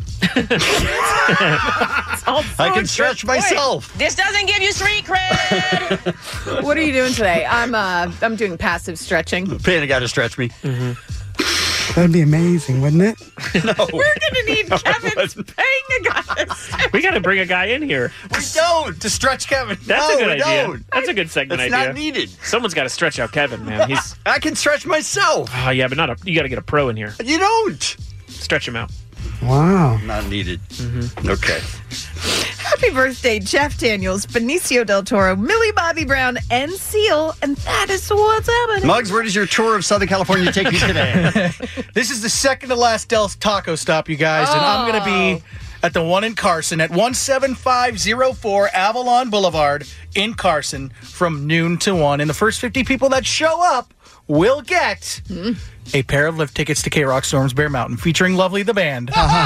I can stretch myself. This doesn't give you street cred. What are you doing today? I'm doing passive stretching. Paying a guy to stretch me. That'd be amazing, wouldn't it? We're gonna need Kevin's paying a guy. We got to bring a guy in here. We don't to stretch Kevin. That's No, a good we idea. don't. That's a good segment That's idea. not needed. Someone's got to stretch out Kevin, man. He's. I can stretch myself. Oh yeah, but you got to get a pro in here. You don't. Stretch him out. Wow. Not needed. Okay. Happy birthday, Jeff Daniels, Benicio del Toro, Millie Bobby Brown, and Seal. And that is what's happening. Muggs, where does your tour of Southern California take you today? This is the second to last Del's Taco Stop, you guys, and I'm going to be at the one in Carson at 17504 Avalon Boulevard in Carson from noon to 1. And the first 50 people that show up will get a pair of lift tickets to K-Rock Storms Bear Mountain featuring Lovely the Band.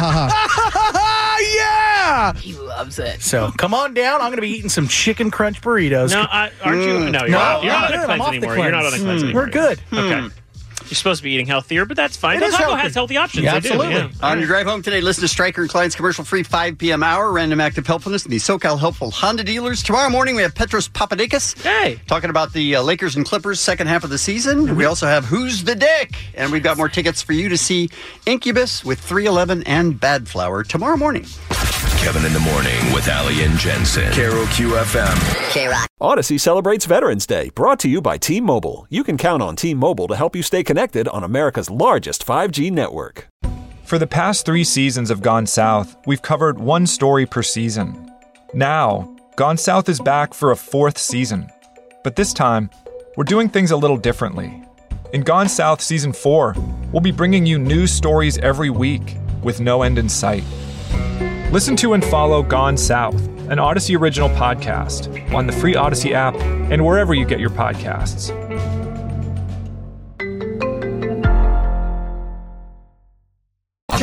Yeah! He loves it. So come on down. I'm going to be eating some chicken crunch burritos. No, aren't you? No, you're not. You're not on a I'm cleanse off the anymore. You're not on a cleanse anymore. We're good. Okay. You're supposed to be eating healthier, but that's fine. It Del is Taco healthy. has healthy options. Yeah, They do, absolutely. On your drive home today, listen to Stryker and Klein's commercial-free 5 p.m. hour, random active helpfulness, and the SoCal Helpful Honda dealers. Tomorrow morning, we have Petros Papadakis. Hey. Talking about the Lakers and Clippers second half of the season. We also have Who's the Dick? And we've got more tickets for you to see Incubus with 311 and Bad Flower tomorrow morning. Kevin in the Morning with Ali and Jensen. Carol QFM. K-Rock. Odyssey celebrates Veterans Day, brought to you by T-Mobile. You can count on T-Mobile to help you stay connected on America's largest 5G network. For the past 3 seasons of Gone South, we've covered one story per season. Now, Gone South is back for a 4th season. But this time, we're doing things a little differently. In Gone South Season 4, we'll be bringing you new stories every week with no end in sight. Listen to and follow Gone South, an Odyssey original podcast, on the free Odyssey app and wherever you get your podcasts.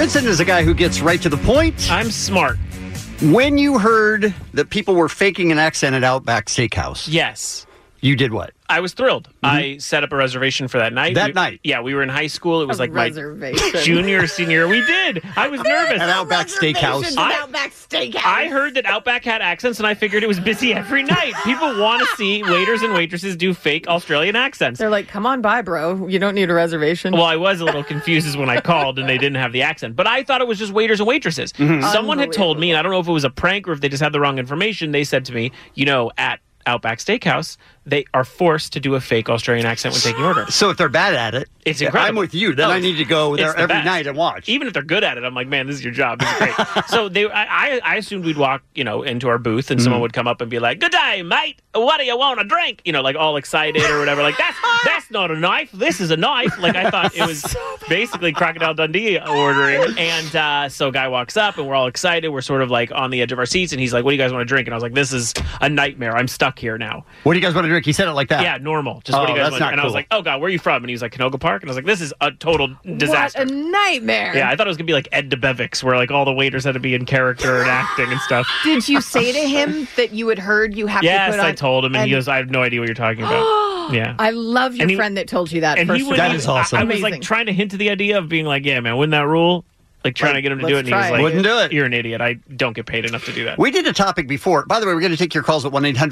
Jensen is a guy who gets right to the point. I'm smart. When you heard that people were faking an accent at Outback Steakhouse, yes, you did what? I was thrilled. I set up a reservation for that night. Night? Yeah, we were in high school. It was like my reservation. junior, senior. We did. I was nervous. At Outback Steakhouse. Outback Steakhouse. I heard that Outback had accents, and I figured it was busy every night. People want to see waiters and waitresses do fake Australian accents. They're like, come on by, bro. You don't need a reservation. Well, I was a little confused when I called and they didn't have the accent. But I thought it was just waiters and waitresses. Someone had told me, and I don't know if it was a prank or if they just had the wrong information, they said to me, at Outback Steakhouse, they are forced to do a fake Australian accent when taking orders. So if they're bad at it, it's incredible. I'm with you. Then I need to go there every night and watch. Even if they're good at it, I'm like, man, this is your job. This is great. So I assumed we'd walk, into our booth and someone would come up and be like, "Good day, mate. What do you want to drink?" Like all excited or whatever. Like that's not a knife. This is a knife. Like I thought it was basically Crocodile Dundee ordering. And so a guy walks up and we're all excited. We're sort of like on the edge of our seats and he's like, "What do you guys want to drink?" And I was like, "This is a nightmare. I'm stuck here now." What do you guys want to drink? He said it like that. Yeah, normal. Just what do you guys want? And I was like, "Oh God, where are you from?" And he was like, "Canoga Park." And I was like, "This is a total disaster." What a nightmare. Yeah, I thought it was gonna be like Ed DeBevics, where like all the waiters had to be in character and acting and stuff. Did you say to him that you had heard you have to put on? Yes, I told him, and he goes, "I have no idea what you're talking about." Yeah, I love your friend that told you that. And that is awesome. I was like trying to hint to the idea of being like, "Yeah, man, wouldn't that rule?" Like trying to get him to do it, and he was like, "Wouldn't do it. You're an idiot. I don't get paid enough to do that." We did a topic before. By the way, we're going to take your calls at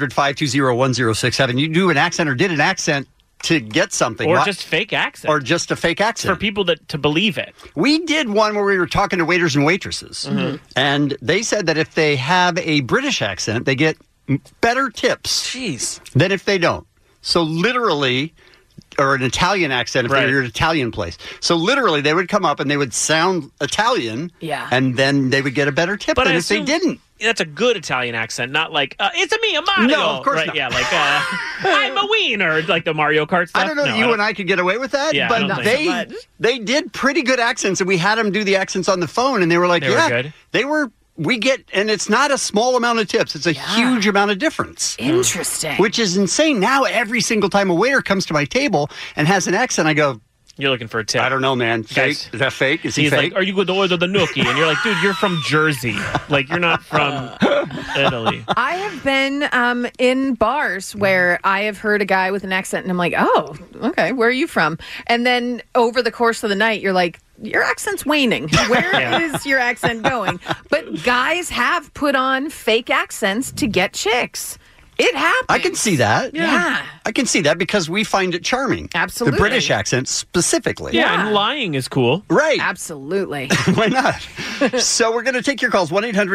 1-800-520-1067. You do an accent or did an accent to get something. Or just fake accent. Or just a fake accent. For people to believe it. We did one where we were talking to waiters and waitresses. And they said that if they have a British accent, they get better tips than if they don't. So literally... or an Italian accent if they're at an Italian place. So literally, they would come up and they would sound Italian, and then they would get a better tip than if they didn't. That's a good Italian accent, not like, it's a me, a Mario. No, of course not. Yeah, like, I'm a wiener, like the Mario Kart stuff. I don't know that you and I could get away with that, but they did pretty good accents, and we had them do the accents on the phone, and they were like, they were... and it's not a small amount of tips. It's a huge amount of difference. Interesting. Which is insane. Now, every single time a waiter comes to my table and has an accent, I go, "You're looking for a tip." I don't know, man. Fake? Is that fake? Is he fake? He's like, "Are you going to order the gnocchi?" And you're like, "Dude, you're from Jersey. Like, you're not from Italy." I have been in bars where I have heard a guy with an accent, and I'm like, "Oh, okay, where are you from?" And then over the course of the night, you're like, "Your accent's waning. Where is your accent going?" But guys have put on fake accents to get chicks. It happens. I can see that. Yeah. I can see that because we find it charming. Absolutely. The British accent specifically. Yeah, and lying is cool. Right. Absolutely. Why not? So we're going to take your calls,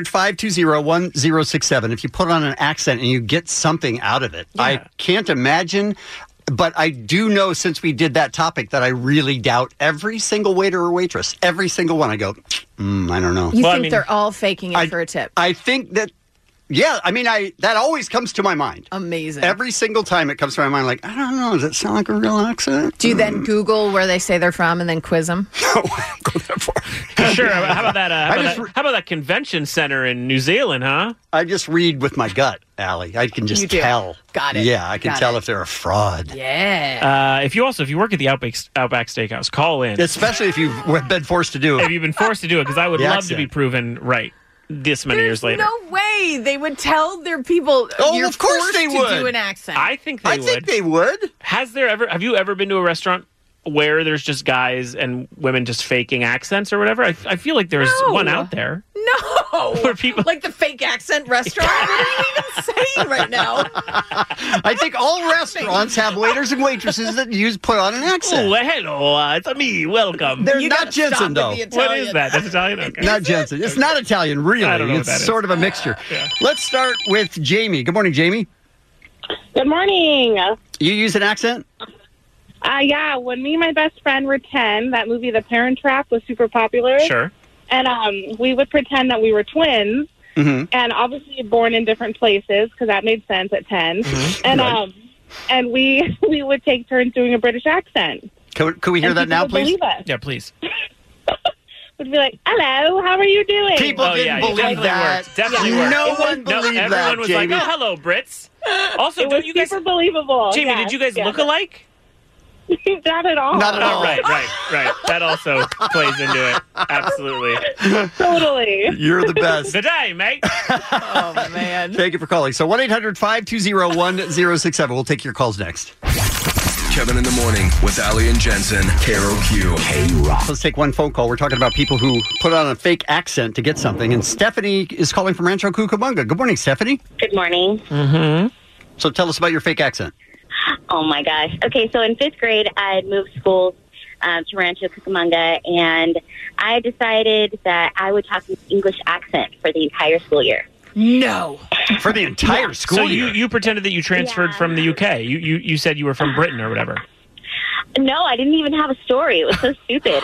1-800-520-1067. If you put on an accent and you get something out of it. I can't imagine... But I do know since we did that topic that I really doubt every single waiter or waitress. Every single one. I go, I don't know. You think they're all faking it for a tip? I think that, that always comes to my mind. Amazing. Every single time it comes to my mind, like, I don't know, does it sound like a real accent? Do you then Google where they say they're from and then quiz them? No, I don't go that far. Sure. How about that? How about that convention center in New Zealand, huh? I just read with my gut, Allie. I can just tell. Got it. Yeah, I can tell if they're a fraud. Yeah. If you work at the Outback Steakhouse, call in. Especially if you've been forced to do it. If you've been forced to do it, because I would love to be proven right this many years later. No way they would tell their people. You're of course they would. to do an accent. I think they would. I think they would. Have you ever been to a restaurant where there's just guys and women just faking accents or whatever? I feel like there's one out there. No. Where people like the fake accent restaurant? What are you even saying right now? I think all restaurants have waiters and waitresses that put on an accent. Oh, hello. It's me. Welcome. They're not Jensen, though. What is that? That's Italian? Okay. Not Jensen. It's not Italian, really. I don't know it's what that sort of a mixture. Let's start with Jamie. Good morning, Jamie. Good morning. You use an accent? Yeah, when me and my best friend were 10, that movie The Parent Trap was super popular. Sure. And we would pretend that we were twins, and obviously born in different places, because that made sense at 10. And we would take turns doing a British accent. Could we hear that now, please? Yeah, please. Would be like, "Hello, how are you doing?" People didn't believe that. Definitely worked. No one believed that, everyone was Jamie. like, "Oh, hello, Brits." Also, it was super believable. Jamie, did you guys look alike? Not at all. Not at all. Right. That also plays into it. Absolutely. Totally. You're the best. Good day, mate. Oh, man. Thank you for calling. So 1-800-520-1067. We'll take your calls next. Kevin in the Morning with Ali and Jensen. KROQ. K-Rock. Let's take one phone call. We're talking about people who put on a fake accent to get something. And Stephanie is calling from Rancho Cucamonga. Good morning, Stephanie. Good morning. Mm-hmm. So tell us about your fake accent. Oh, my gosh. Okay, so in 5th grade, I had moved schools to Rancho Cucamonga, and I decided that I would talk with English accent for the entire school year. No. For the entire school year? So you pretended that you transferred from the UK. You said you were from Britain or whatever. No, I didn't even have a story. It was so stupid.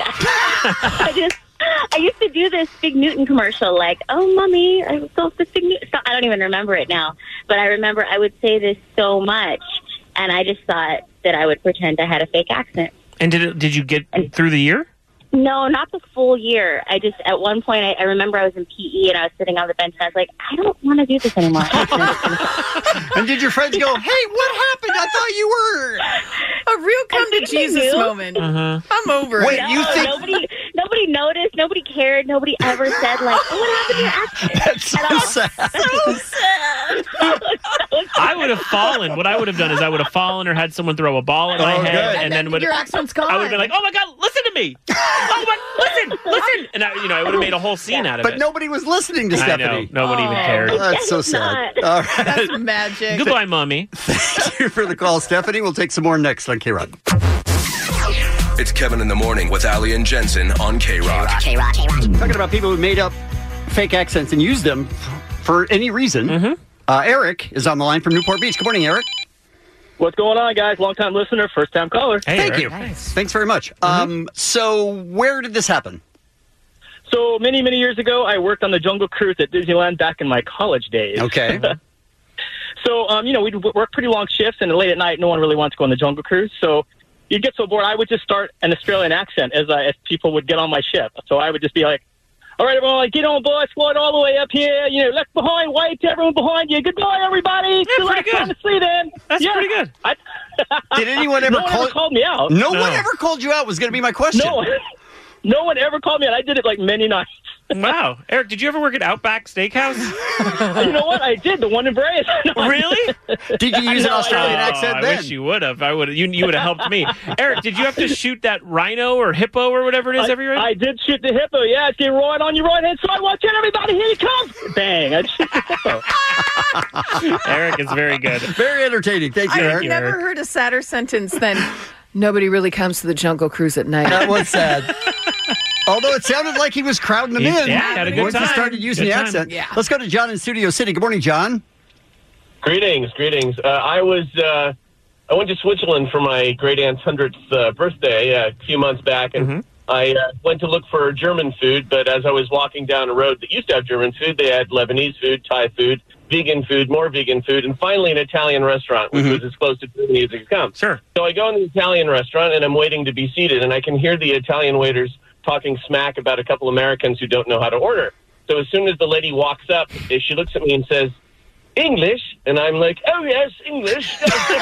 I used to do this Fig Newton commercial, like, oh, Mommy, I was off the Fig Newton. I don't even remember it now. But I remember I would say this so much, and I just thought that I would pretend I had a fake accent. And did you get through the year? No, not the full year. I just, at one point, I remember I was in PE, and I was sitting on the bench, and I was like, I don't want to do this anymore. And did your friends go, hey, what happened? I thought you were... A real come-to-Jesus moment. I'm over Wait, it. you think... Nobody noticed. Nobody cared. Nobody ever said, like, oh, what happened to your accent? That's so sad. So sad. I would have fallen. What I would have done is I would have fallen or had someone throw a ball at my head. And then your accent's gone. I would have been like, oh, my God, listen to me. Oh, my, listen. And I would have made a whole scene out of it. But nobody was listening to Stephanie. I know. Nobody even cared. That's so sad. All right. That's magic. Goodbye, Mommy. Thank you for the call, Stephanie. We'll take some more next on K-Rock. It's Kevin in the Morning with Ali and Jensen on K-Rock. Talking about people who made up fake accents and used them for any reason. Eric is on the line from Newport Beach. Good morning, Eric. What's going on, guys? Long-time listener, first-time caller. Hey, Thank Eric. you. Nice. Thanks very much. So where did this happen? So many, many years ago, I worked on the Jungle Cruise at Disneyland back in my college days. Okay. So, we'd work pretty long shifts, and late at night, no one really wanted to go on the Jungle Cruise. So you'd get so bored, I would just start an Australian accent as people would get on my ship. So I would just be like, all right, everyone, get on board, squad all the way up here. Left behind, wave to everyone behind you. Goodbye, everybody. Yeah, pretty good. Time to see them. That's pretty good. Did anyone ever called me out? No one ever called you out was going to be my question. No one ever called me out. I did it like many nights. Wow. Eric, did you ever work at Outback Steakhouse? You know what? I did. The one in Brea. Really? Did you use an Australian accent then? I wish you would have. You would have helped me. Eric, did you have to shoot that rhino or hippo or whatever it is every night? I did shoot the hippo, yeah. It's getting right on your right-hand side. Watch out, everybody. Here he comes. Bang. I shoot the hippo. Eric is very good. Very entertaining. Thank you, I've Eric. never heard a sadder sentence than nobody really comes to the Jungle Cruise at night. That was sad. Although it sounded like he was crowding them in. Yeah, had a good once time. he started using Good the time. accent. Yeah. Let's go to John in Studio City. Good morning, John. Greetings. I went to Switzerland for my great aunt's 100th birthday a few months back, and I went to look for German food. But as I was walking down a road that used to have German food, they had Lebanese food, Thai food, vegan food, more vegan food, and finally an Italian restaurant, which was as close to Germany as it could come. Sure. So I go in the Italian restaurant, and I'm waiting to be seated, and I can hear the Italian waiters talking smack about a couple Americans who don't know how to order. So as soon as the lady walks up, she looks at me and says, English? And I'm like, oh, yes, English.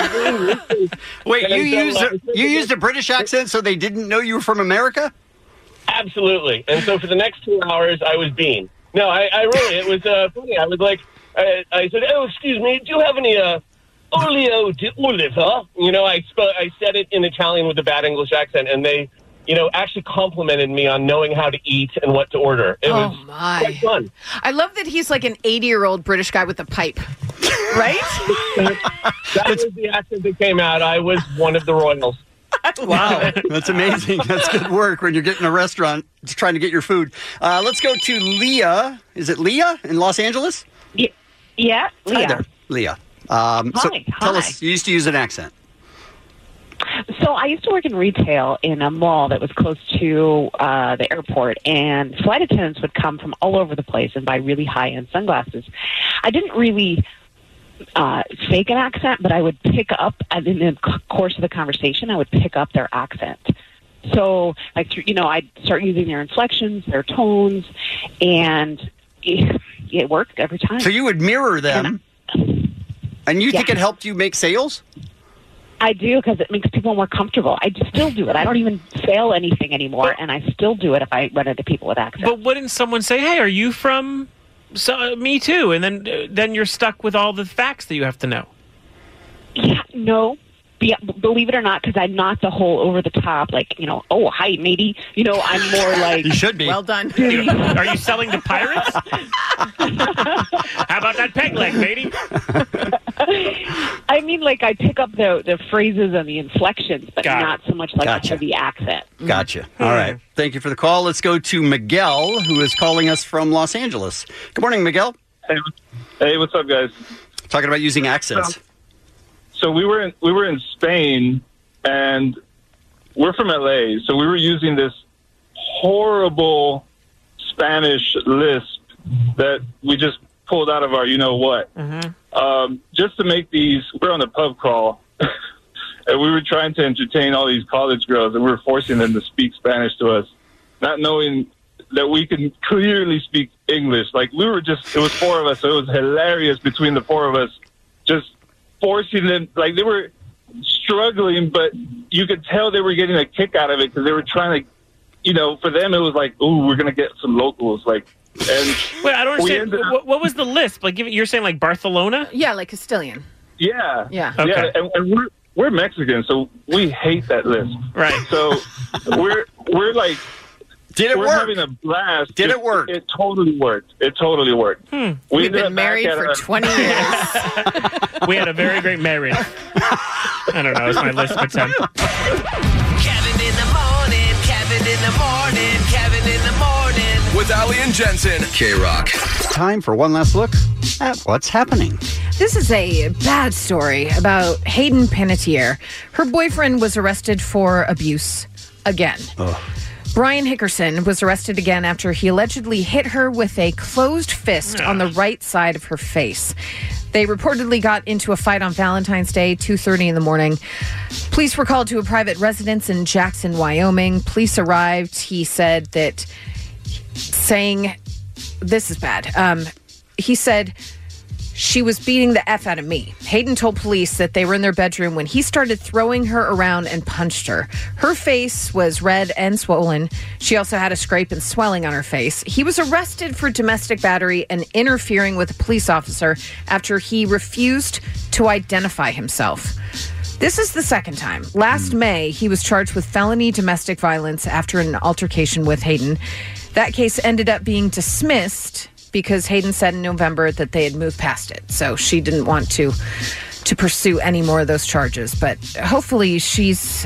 Wait, And you used a British accent so they didn't know you were from America? Absolutely. And so for the next 2 hours, I was being. No, I really, it was funny. I was like, I said, oh, excuse me, do you have any olio di oliva? I said it in Italian with a bad English accent, and they actually complimented me on knowing how to eat and what to order. It was quite fun. I love that he's like an 80-year-old British guy with a pipe, right? That was the accent that came out. I was one of the royals. Wow, that's amazing. That's good work when you're getting a restaurant just trying to get your food. Let's go to Leah. Is it Leah in Los Angeles? Yeah, Leah. Hi there, Leah. Tell us, you used to use an accent. So I used to work in retail in a mall that was close to the airport, and flight attendants would come from all over the place and buy really high-end sunglasses. I didn't really fake an accent, but I would pick up, in the course of the conversation, I would pick up their accent. So, I'd start using their inflections, their tones, and it worked every time. So you would mirror them, and you think it helped you make sales? I do, because it makes people more comfortable. I still do it. I don't even fail anything anymore, and I still do it if I run into people with accents. But wouldn't someone say, "Hey, are you from me too?" And then you're stuck with all the facts that you have to know. Yeah, no. Believe it or not, because I'm not the whole over the top, like, oh, hi, matey. I'm more like... You should be. Well done. Are you selling to pirates? How about that peg leg, matey? I mean, like, I pick up the phrases and the inflections, but not so much like the accent. Gotcha. All right. Thank you for the call. Let's go to Miguel, who is calling us from Los Angeles. Good morning, Miguel. Hey, what's up, guys? Talking about using accents. So we were in Spain, and we're from LA. So we were using this horrible Spanish lisp that we just pulled out of our you-know-what. Just to make these, we're on a pub crawl, and we were trying to entertain all these college girls, and we were forcing them to speak Spanish to us, not knowing that we can clearly speak English. Like, it was four of us, so it was hilarious between the four of us, just forcing them, like, they were struggling, but you could tell they were getting a kick out of it, because they were trying to, for them it was like, ooh, we're going to get some locals, like, and... Wait, I don't understand. What was the lisp? Like, you're saying, like, Barcelona? Yeah, like Castilian. Yeah. Yeah. Okay. Yeah, and we're Mexican, so we hate that lisp. Right. So we're like... Did it we're work? Having a blast. Did it work? It totally worked. We've been married for 20 years. We had a very great marriage. I don't know. It's my lisp attempt. Kevin in the morning, Kevin in the morning, Kevin in the morning. With Ali and Jensen. K-Rock. Time for one last look at what's happening. This is a bad story about Hayden Panettiere. Her boyfriend was arrested for abuse again. Brian Hickerson was arrested again after he allegedly hit her with a closed fist on the right side of her face. They reportedly got into a fight on Valentine's Day, 2:30 in the morning. Police were called to a private residence in Jackson, Wyoming. Police arrived. He said that, saying, this is bad. He said, she was beating the F out of me. Hayden told police that they were in their bedroom when he started throwing her around and punched her. Her face was red and swollen. She also had a scrape and swelling on her face. He was arrested for domestic battery and interfering with a police officer after he refused to identify himself. This is the second time. Last May, he was charged with felony domestic violence after an altercation with Hayden. That case ended up being dismissed because Hayden said in November that they had moved past it. So she didn't want to pursue any more of those charges. But hopefully she's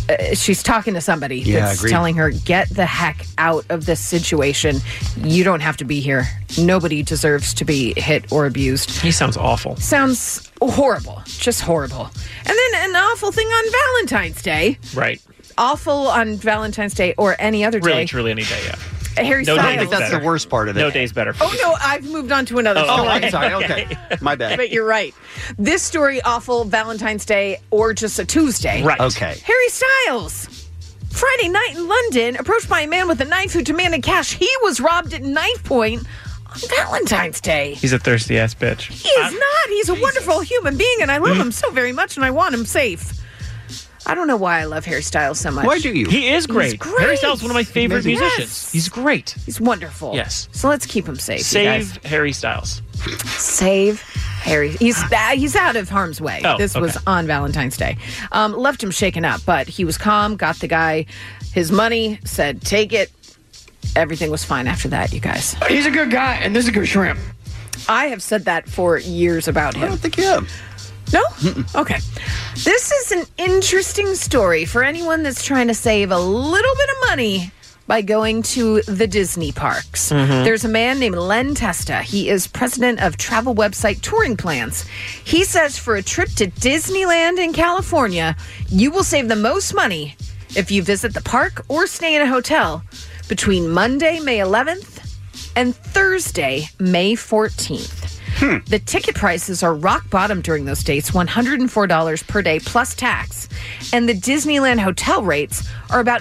talking to somebody that's telling her, get the heck out of this situation. You don't have to be here. Nobody deserves to be hit or abused. He sounds awful. Sounds horrible. Just horrible. And then an awful thing on Valentine's Day. Right. Awful on Valentine's Day or any other day. Really, truly any day, yeah. Harry Styles. I think that's the worst part of it. No day's better. Oh, no, I've moved on to another story. Oh, I'm sorry. Okay. My bad. But you're right. This story, awful Valentine's Day or just a Tuesday. Right. Okay. Harry Styles. Friday night in London, approached by a man with a knife who demanded cash. He was robbed at knife point on Valentine's Day. He's a thirsty-ass bitch. He is not. He's a wonderful human being, and I love him so very much, and I want him safe. I don't know why I love Harry Styles so much. Why do you? He is great. He's great. Harry Styles is one of my favorite musicians. Yes. He's great. He's wonderful. Yes. So let's keep him safe. Save Harry Styles. Save Harry. He's out of harm's way. Oh, this was on Valentine's Day. Left him shaken up, but he was calm, got the guy his money, said, take it. Everything was fine after that, you guys. He's a good guy, and this is a good shrimp. I have said that for years about him. I don't think you have. No? Okay. This is an interesting story for anyone that's trying to save a little bit of money by going to the Disney parks. There's a man named Len Testa. He is president of travel website Touring Plans. He says for a trip to Disneyland in California, you will save the most money if you visit the park or stay in a hotel between Monday, May 11th and Thursday, May 14th. The ticket prices are rock bottom during those dates, $104 per day plus tax. And the Disneyland hotel rates are about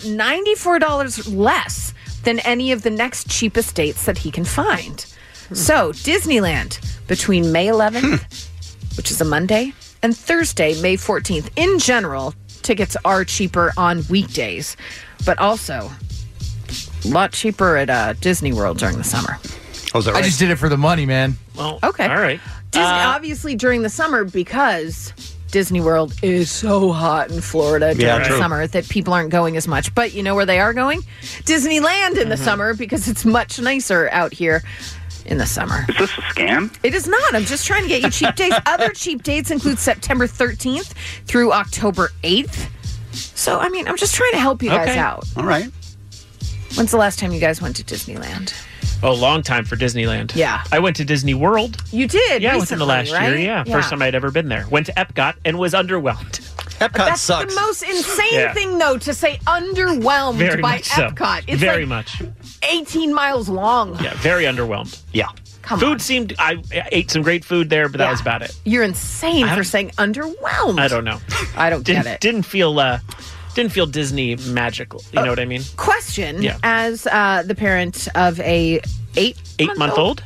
$94 less than any of the next cheapest dates that he can find. So, Disneyland between May 11th, which is a Monday, and Thursday, May 14th. In general, tickets are cheaper on weekdays, but also a lot cheaper at Disney World during the summer. Oh, is that right? I just did it for the money, man. Well, okay. All right. Disney, obviously, during the summer, because Disney World is so hot in Florida during the summer that people aren't going as much. But you know where they are going? Disneyland in the summer, because it's much nicer out here in the summer. Is this a scam? It is not. I'm just trying to get you cheap dates. Other cheap dates include September 13th through October 8th. So, I mean, I'm just trying to help you guys out. All right. When's the last time you guys went to Disneyland? Oh, long time for Disneyland. Yeah. I went to Disney World. You did? Yeah, within the last right? year. Yeah. First time I'd ever been there. Went to Epcot and was underwhelmed. Epcot That's sucks. the most insane thing, though, to say underwhelmed Very by much so. Epcot. It's Very like much. 18 miles long. Yeah, very underwhelmed. Yeah. Food seemed... I ate some great food there, but that was about it. You're insane for saying underwhelmed. I don't know. I don't get it. Didn't feel Disney magical. You know what I mean? Question. Yeah. As the parent of a 8-month-old,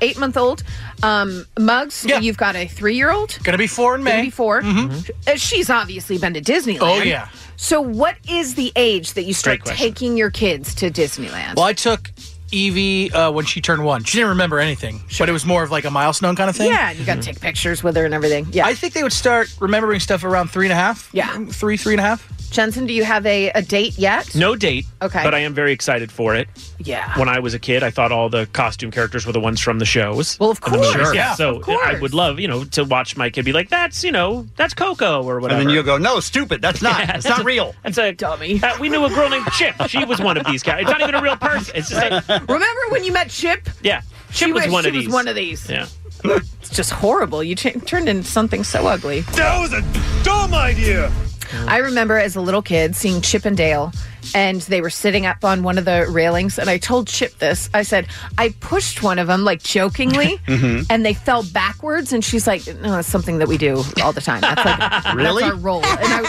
Muggs, you've got a 3-year-old. Gonna be 4 in May. Gonna be 4. She's obviously been to Disneyland. Oh, yeah. So what is the age that you start Great question. taking your kids to Disneyland? Well, I took Evie when she turned 1. She didn't remember anything, but it was more of like a milestone kind of thing. Yeah, you got to take pictures with her and everything. Yeah. I think they would start remembering stuff around 3.5. Yeah. 3.5. Jensen, do you have a date yet? No date. Okay. But I am very excited for it. Yeah. When I was a kid, I thought all the costume characters were the ones from the shows. Well, of and the course. movies. Yeah, So of course. I would love, to watch my kid be like, that's Coco or whatever. And then you'll go, no, stupid. That's not. Yeah, it's not real. That's a dummy. We knew a girl named Chip. She was one of these guys. It's not even a real person. It's just like, Remember when you met Chip? yeah, Chip was one of these. She was one of these. Yeah. It's just horrible. You turned into something so ugly. That was a dumb idea. I remember as a little kid seeing Chip and Dale, and they were sitting up on one of the railings, and I told Chip this. I said, I pushed one of them, like, jokingly, and they fell backwards, and she's like, no, it's something that we do all the time. That's like, Really? That's our role. And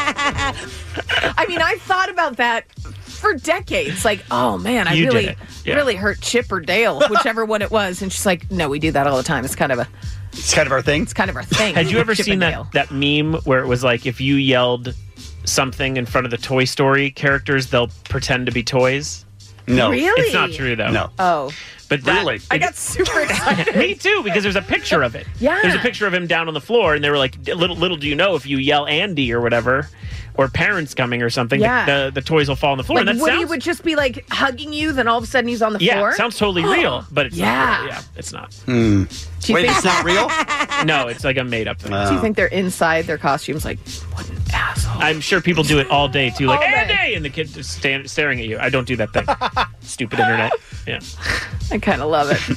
I mean, I thought about that for decades. Like, oh, man, I You did really, it. Yeah. really hurt Chip or Dale, whichever one it was. And she's like, no, we do that all the time. It's kind of our thing. It's kind of our thing. Had you ever Chip seen and Dale. that meme where it was like, if you yelled something in front of the Toy Story characters, they'll pretend to be toys? No. Really? It's not true, though. No. Oh. But that, Really? I got super excited. Me too, because there's a picture of it. Yeah. There's a picture of him down on the floor, and they were like, little do you know, if you yell Andy or whatever, or parents coming or something, Yeah. the toys will fall on the floor. Like and that Woody sounds, would just be like hugging you, then all of a sudden he's on the floor. yeah, sounds totally real, but it's Yeah. not real. Yeah, it's not. Do you Wait, think- it's not real? No, it's like a made-up thing. Do you think they're inside their costumes like, what an asshole? I'm sure people do it all day, too. Like, All day. Andy! And the kid just staring at you. I don't do that thing. Stupid internet. Yeah. I kind of love it.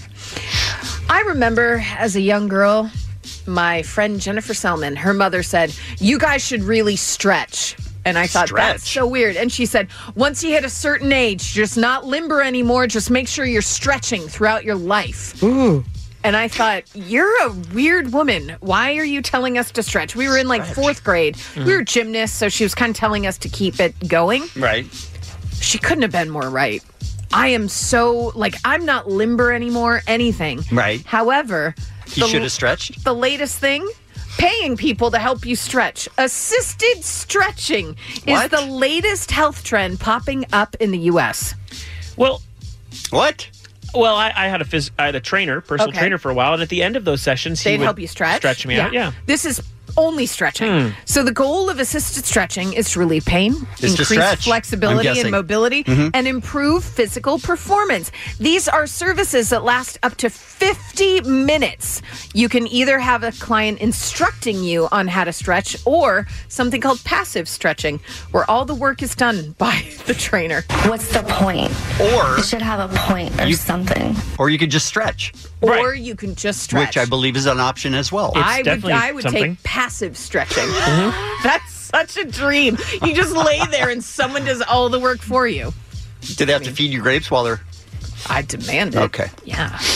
I remember as a young girl, my friend Jennifer Selman, her mother said, you guys should really stretch. And I thought, that's Stretch? so weird. And she said, once you hit a certain age, just not limber anymore. Just make sure you're stretching throughout your life. Ooh. And I thought, you're a weird woman. Why are you telling us to stretch? We were in like 4th grade. We were gymnasts, so she was kind of telling us to keep it going. Right. She couldn't have been more right. I am so, like, I'm not limber anymore, anything. Right. However, You should have stretched. the latest thing, paying people to help you stretch. Assisted stretching What? is the latest health trend popping up in the U.S. Well, What? Well, I had a trainer, personal Okay. trainer for a while, and at the end of those sessions, he They'd would help you stretch. me out. Yeah. This is only stretching. So the goal of assisted stretching is to relieve pain, Is to increase stretch, I'm flexibility and guessing. mobility, and improve physical performance. These are services that last up to 50 minutes. You can either have a client instructing you on how to stretch or something called passive stretching, where all the work is done by the trainer. What's the point? Or You should have a point or something. or you could just stretch, Or you can just stretch. which I believe is an option as well. I would take passive stretching. That's such a dream. You just lay there and someone does all the work for you. Do they have to feed you grapes while they're... I demand it. Okay. Yeah.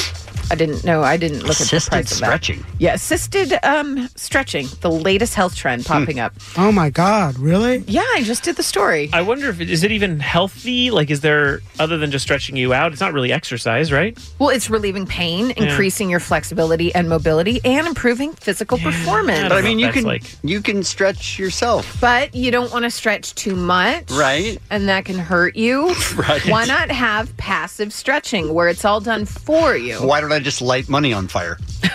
I didn't know. I didn't look at the Assisted price of that. stretching. Yeah, assisted stretching, the latest health trend popping up. Oh my God, really? Yeah, I just did the story. I wonder if is it even healthy? Like, is there, other than just stretching you out, it's not really exercise, right? Well, it's relieving pain, increasing your flexibility and mobility, and improving physical performance. But I mean, you can stretch yourself. But you don't want to stretch too much. Right. And that can hurt you. Right. Why not have passive stretching where it's all done for you? Why don't I just light money on fire?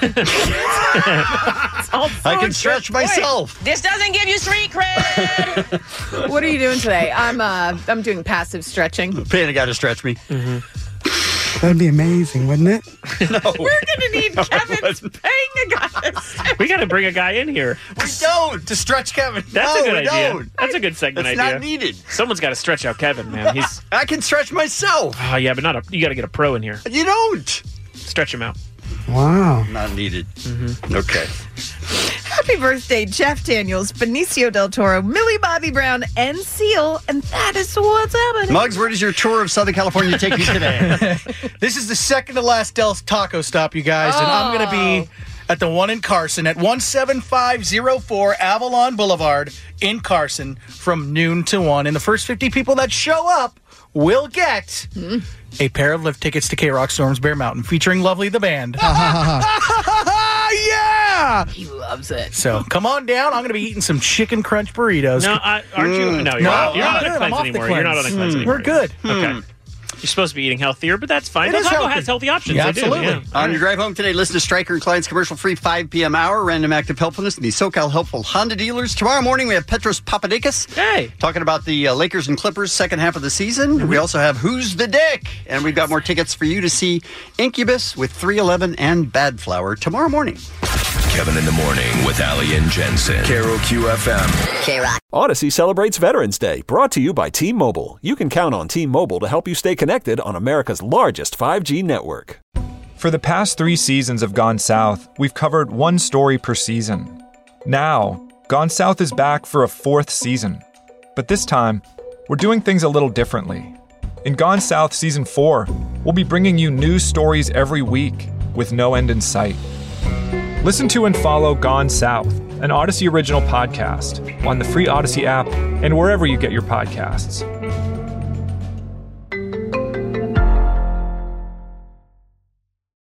I can stretch myself. This doesn't give you street cred. What are you doing today? I'm doing passive stretching. Paying a guy to stretch me. That'd be amazing, wouldn't it? We're going to need Kevin's paying a guy. We got to bring a guy in here. We don't to stretch Kevin. That's a good idea. Don't. That's a good segment It's idea. not needed. Someone's got to stretch out Kevin, man. I can stretch myself. Oh yeah, but you got to get a pro in here. You don't. Stretch him out. Wow. Not needed. Okay. Happy birthday, Jeff Daniels, Benicio del Toro, Millie Bobby Brown, and Seal. And that is what's happening. Muggs, where does your tour of Southern California take you today? This is the second to last Del's Taco Stop, you guys, and I'm going to be at the one in Carson at 17504 Avalon Boulevard in Carson from noon to 1. And the first 50 people that show up will get a pair of lift tickets to K-Rock Storms Bear Mountain featuring Lovely the Band. Yeah! He loves it. So come on down. I'm going to be eating some chicken crunch burritos. No, aren't you? No, you're not on a cleanse anymore. You're not on a cleanse anymore. We're good. Okay. You're supposed to be eating healthier, but that's fine. It Del is Taco healthy. has healthy options. Yeah, They do, absolutely. yeah. On your drive home today, listen to Stryker and Klein's commercial-free 5 p.m. hour, random active helpfulness, and the SoCal Helpful Honda dealers. Tomorrow morning, we have Petros Papadakis. Hey. Talking about the Lakers and Clippers second half of the season. We also have Who's the Dick? And we've got more tickets for you to see Incubus with 311 and Bad Flower tomorrow morning. Kevin in the Morning with Ali and Jensen. Carol QFM. K-Rock. Odyssey celebrates Veterans Day, brought to you by T-Mobile. You can count on T-Mobile to help you stay connected on America's largest 5G network. For the past 3 seasons of Gone South, we've covered one story per season. Now, Gone South is back for a 4th season. But this time, we're doing things a little differently. In Gone South Season 4, we'll be bringing you new stories every week with no end in sight. Listen to and follow Gone South, an Odyssey original podcast, on the free Odyssey app and wherever you get your podcasts.